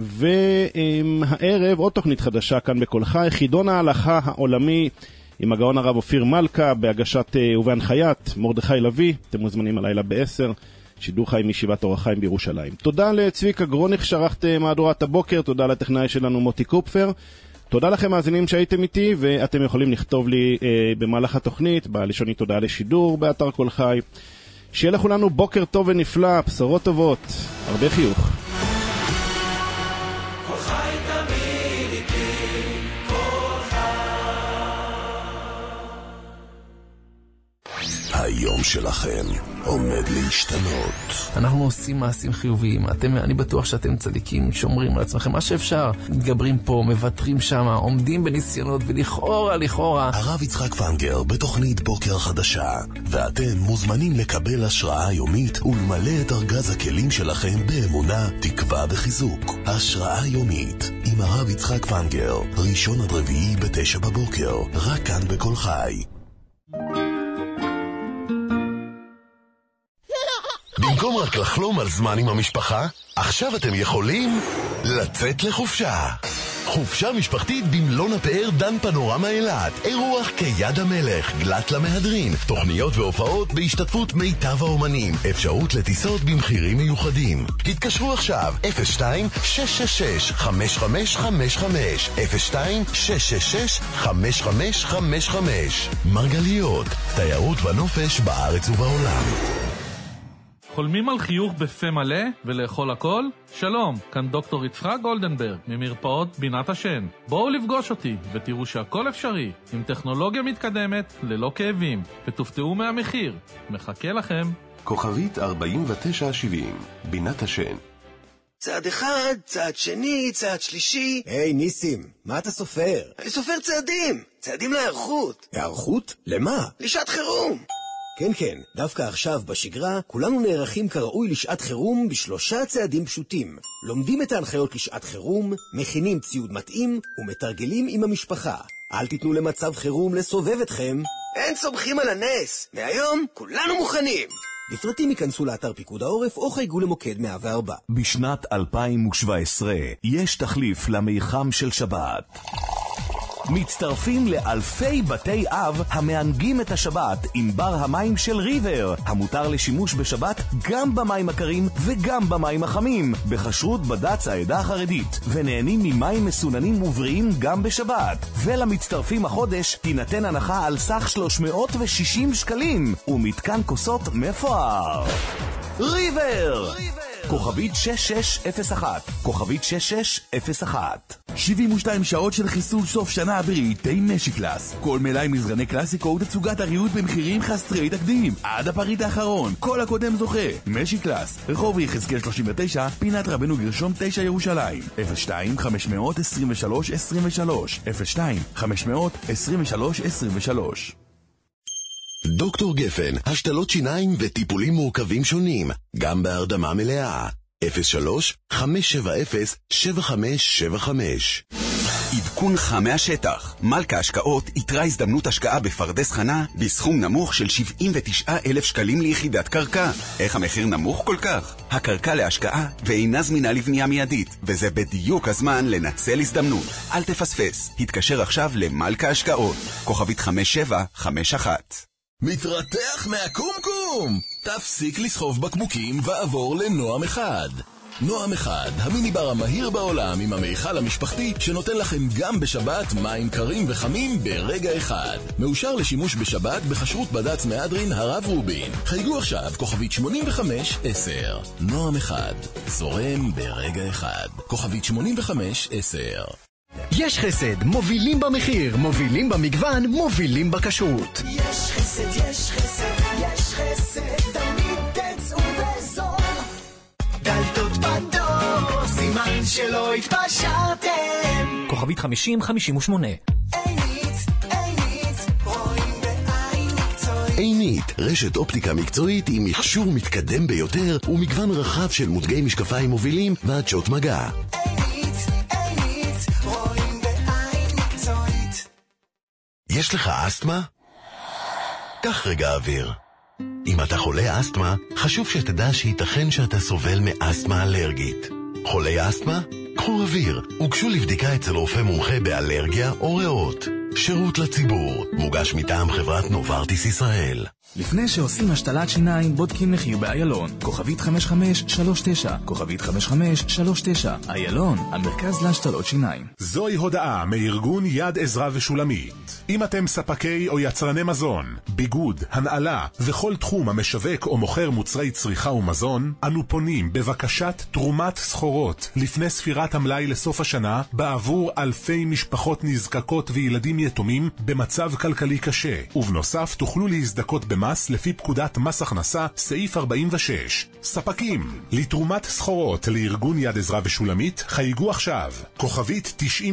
והערב עוד תוכנית חדשה כאן בכל חי, חידון ההלכה העולמי עם הגאון הרב אופיר מלכה, בהגשת ובהנחיית מרדכי לוי. אתם מוזמנים הלילה ב-10, שידור חי מישיבת אור החיים בירושלים. תודה לצביקה גרוניך שערכת מהדורת הבוקר, תודה לטכנאי שלנו מוטי קופפר. תודה לכם מאזינים שהייתם איתי, ואתם יכולים לכתוב לי במהלך התוכנית, בלשוני תודעה לשידור, באתר כל חי. שיהיה לכולנו בוקר טוב ונפלא, בשורות טובות, הרבה חיוך. היום שלכם עומד להשתנות. אנחנו עושים מעשים חיוביים. אני בטוח שאתם צדיקים, שומרים על עצמכם מה שאפשר. מתגברים פה, מבטרים שם, עומדים בניסיונות ולכאורה. הרב יצחק פנגר בתוכנית בוקר חדשה. ואתם מוזמנים לקבל השראה יומית ולמלא את ארגז הכלים שלכם באמונה, תקווה וחיזוק. השראה יומית עם הרב יצחק פנגר, ראשון עד רביעי ב9 בבוקר, רק כאן בכל חי. במקום רק לחלום על זמן עם המשפחה, עכשיו אתם יכולים לצאת לחופשה. חופשה משפחתית במלון הפאר דן פנורמה אילת. אירוח כיד המלך, גלת למהדרין, תוכניות והופעות בהשתתפות מיטב האומנים. אפשרות לטיסות במחירים מיוחדים. התקשרו עכשיו 02-666-5555 02-666-5555. מרגליות, תיירות ונופש בארץ ובעולם. חולמים על חיוך בפה מלא ולאכול הכל? שלום, כאן דוקטור יצחק גולדנברג ממרפאות בינת השן. בואו לפגוש אותי ותראו שהכל אפשרי עם טכנולוגיה מתקדמת ללא כאבים, ותופתעו מהמחיר. מחכה לכם. כוכבית 4970, בינת השן. צעד אחד, צעד שני, צעד שלישי. היי ניסים, מה אתה סופר? אני סופר צעדים, צעדים להיערכות. היערכות? למה? לשעת חירום. כן, כן, דווקא עכשיו בשגרה כולנו נערכים כראוי לשעת חירום ב3 צעדים פשוטים. לומדים את ההנחיות לשעת חירום, מכינים ציוד מתאים ומתרגלים עם המשפחה. אל תיתנו למצב חירום לסובב אתכם. אין סומכים על הנס, מהיום כולנו מוכנים. לפרטים ייכנסו לאתר פיקוד העורף או חייגו למוקד 104. בשנת 2017 יש תחליף למיחם של שבת. מצטרפים לאלפי בתי אב המענגים את השבת עם בר המים של ריבר, המותר לשימוש בשבת גם במים הקרים וגם במים החמים, בחשרות בד"ץ העדה החרדית, ונהנים ממים מסוננים ובריאים גם בשבת. ולמצטרפים החודש תינתן הנחה על סך 360 שקלים ומתקן כוסות מפואר. ריבר! כוכבית 6601, כוכבית 6601. 72 שעות של חיסול סוף שנה בריטי משיקלאס. כל מלאי מזרני קלאסיקו ותצוגת הריהוט במחירים חסרי תקדים. עד הפריט האחרון, כל הקודם זוכה. משיקלאס, רחוב יחזקאל 39, פינת רבנו גרשום 9 ירושלים. 02-523-23 02-523-23. דוקטור גפן, השתלות שיניים וטיפולים מורכבים שונים, גם בהרדמה מלאה. 03-570-7575. עדכון חם מהשטח. מלכה השקעות יתרה הזדמנות השקעה בפרדס חנה בסכום נמוך של 79,000 שקלים ליחידת קרקע. איך המחיר נמוך כל כך? הקרקע להשקעה ואינה זמינה לבנייה מיידית, וזה בדיוק הזמן לנצל הזדמנות. אל תפספס. התקשר עכשיו למלכה השקעות. כוכבית 5751. מתרתח מהקומקום! תפסיק לסחוב בקבוקים ועבור לנועם אחד. נועם אחד, המיניבר המהיר בעולם עם המיכל המשפחתי שנותן לכם גם בשבת מים קרים וחמים ברגע אחד. מאושר לשימוש בשבת בחשרות בד"ץ מהדרין הרב רובין. חייגו עכשיו כוכבית 8510. נועם אחד, זורם ברגע אחד. כוכבית 8510. יש חסד, מובילים במחיר, מובילים במגוון, מובילים בכשרות. יש חסד, יש חסד, יש חסד, תמיד תצאו בזול. דלתות פתוח, סימן שלא התפשרתם. כוכבית 5058. עינית, רשת אופטיקה מקצועית עם מכשור מתקדם ביותר ומגוון רחב של מותגי משקפיים מובילים ועדשות מגע. יש לך אסתמה? קח רגע אוויר. אם אתה חולה אסתמה, חשוב שתדע שייתכן שאתה סובל מאסתמה אלרגית. חולי אסתמה? קחו אוויר, וגשו לבדיקה אצל רופא מומחה באלרגיה או ריאות. שירות לציבור, מוגש מטעם חברת נוברטיס ישראל. לפני שעושים השתלת שיניים, בודקים מחיר באיילון. כוכבית 5539, כוכבית 5539. איילון, המרכז להשתלות שיניים. זוהי הודעה מארגון יד עזרא ושולמית. אם אתם ספקי או יצרני מזון, ביגוד, הנעלה וכל תחום המשווק או מוכר מוצרי צריכה ומזון, אנו פונים בבקשת תרומת סחורות לפני ספירת המלאי לסוף השנה בעבור אלפי משפחות נזקקות וילדים יתומים במצב כלכלי קשה. ובנוסף תוכלו להזדכות במס לפי פקודת מס הכנסה סעיף 46. ספקים לתרומת סחורות לארגון יד עזרא ושולמית חייגו עכשיו. כוכבית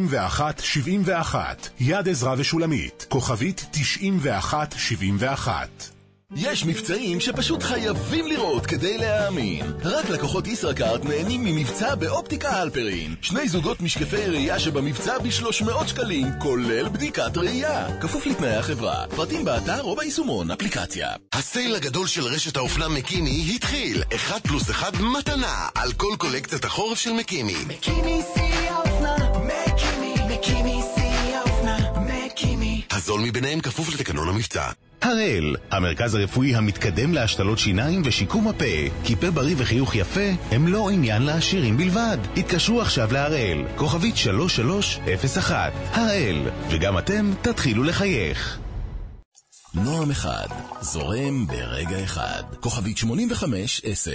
9171. יד עזרא ושולמית. כוכבית 9171. יש מבצעים שפשוט חייבים לראות כדי להאמין. רק לקוחות ישראכרט נהנים ממבצע באופטיקה הלפרין. 2 זוגות משקפי ראייה שבמבצע ב-300 שקלים, כולל בדיקת ראייה. כפוף לתנאי החברה. פרטים באתר או ביישומון אפליקציה. הסייל הגדול של רשת האופנה מקימי התחיל. 1+1 מתנה על כל קולקציית החורף של מקימי. מקימי שיא האופנה, מקימי שיא האופנה, מקימי. הזול מביניהם כפוף לתקנון המבצע. הראל, המרכז הרפואי המתקדם להשתלות שיניים ושיקום הפה. כי פה בריא וחיוך יפה הם לא עניין לעשירים בלבד. התקשרו עכשיו להראל, כוכבית 3301. הראל, וגם אתם תתחילו לחייך. נועם אחד, זורם ברגע אחד. כוכבית 8510.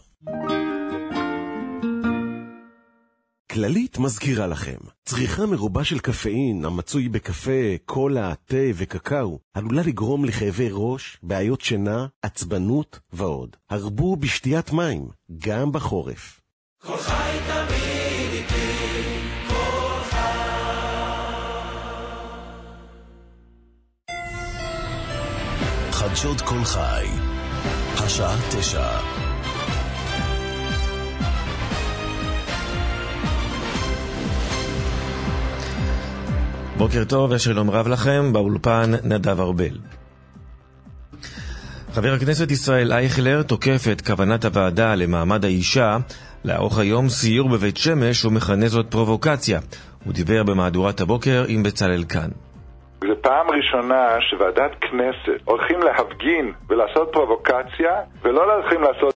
כללית מזכירה לכם, צריכה מרובה של קפאין המצוי בקפה, קולה, תה וקקאו עלולה לגרום לכאבי ראש, בעיות שינה, עצבנות ועוד. הרבו בשתיית מים, גם בחורף. כל חי תמיד איתי, כל חדשות כל חי, השעה 9. בוקר טוב ושלום רב לכם, באולפן נדב ארבל. חבר הכנסת ישראל אייכלר תוקף את כוונת הוועדה למעמד האישה לערוך היום סיור בבית שמש ומכנה זאת פרובוקציה. הוא דיבר במהדורת הבוקר עם בצלאל כאן. זה פעם ראשונה שוועדת כנסת הולכים להפגין ולעשות פרובוקציה ולא הולכים לעשות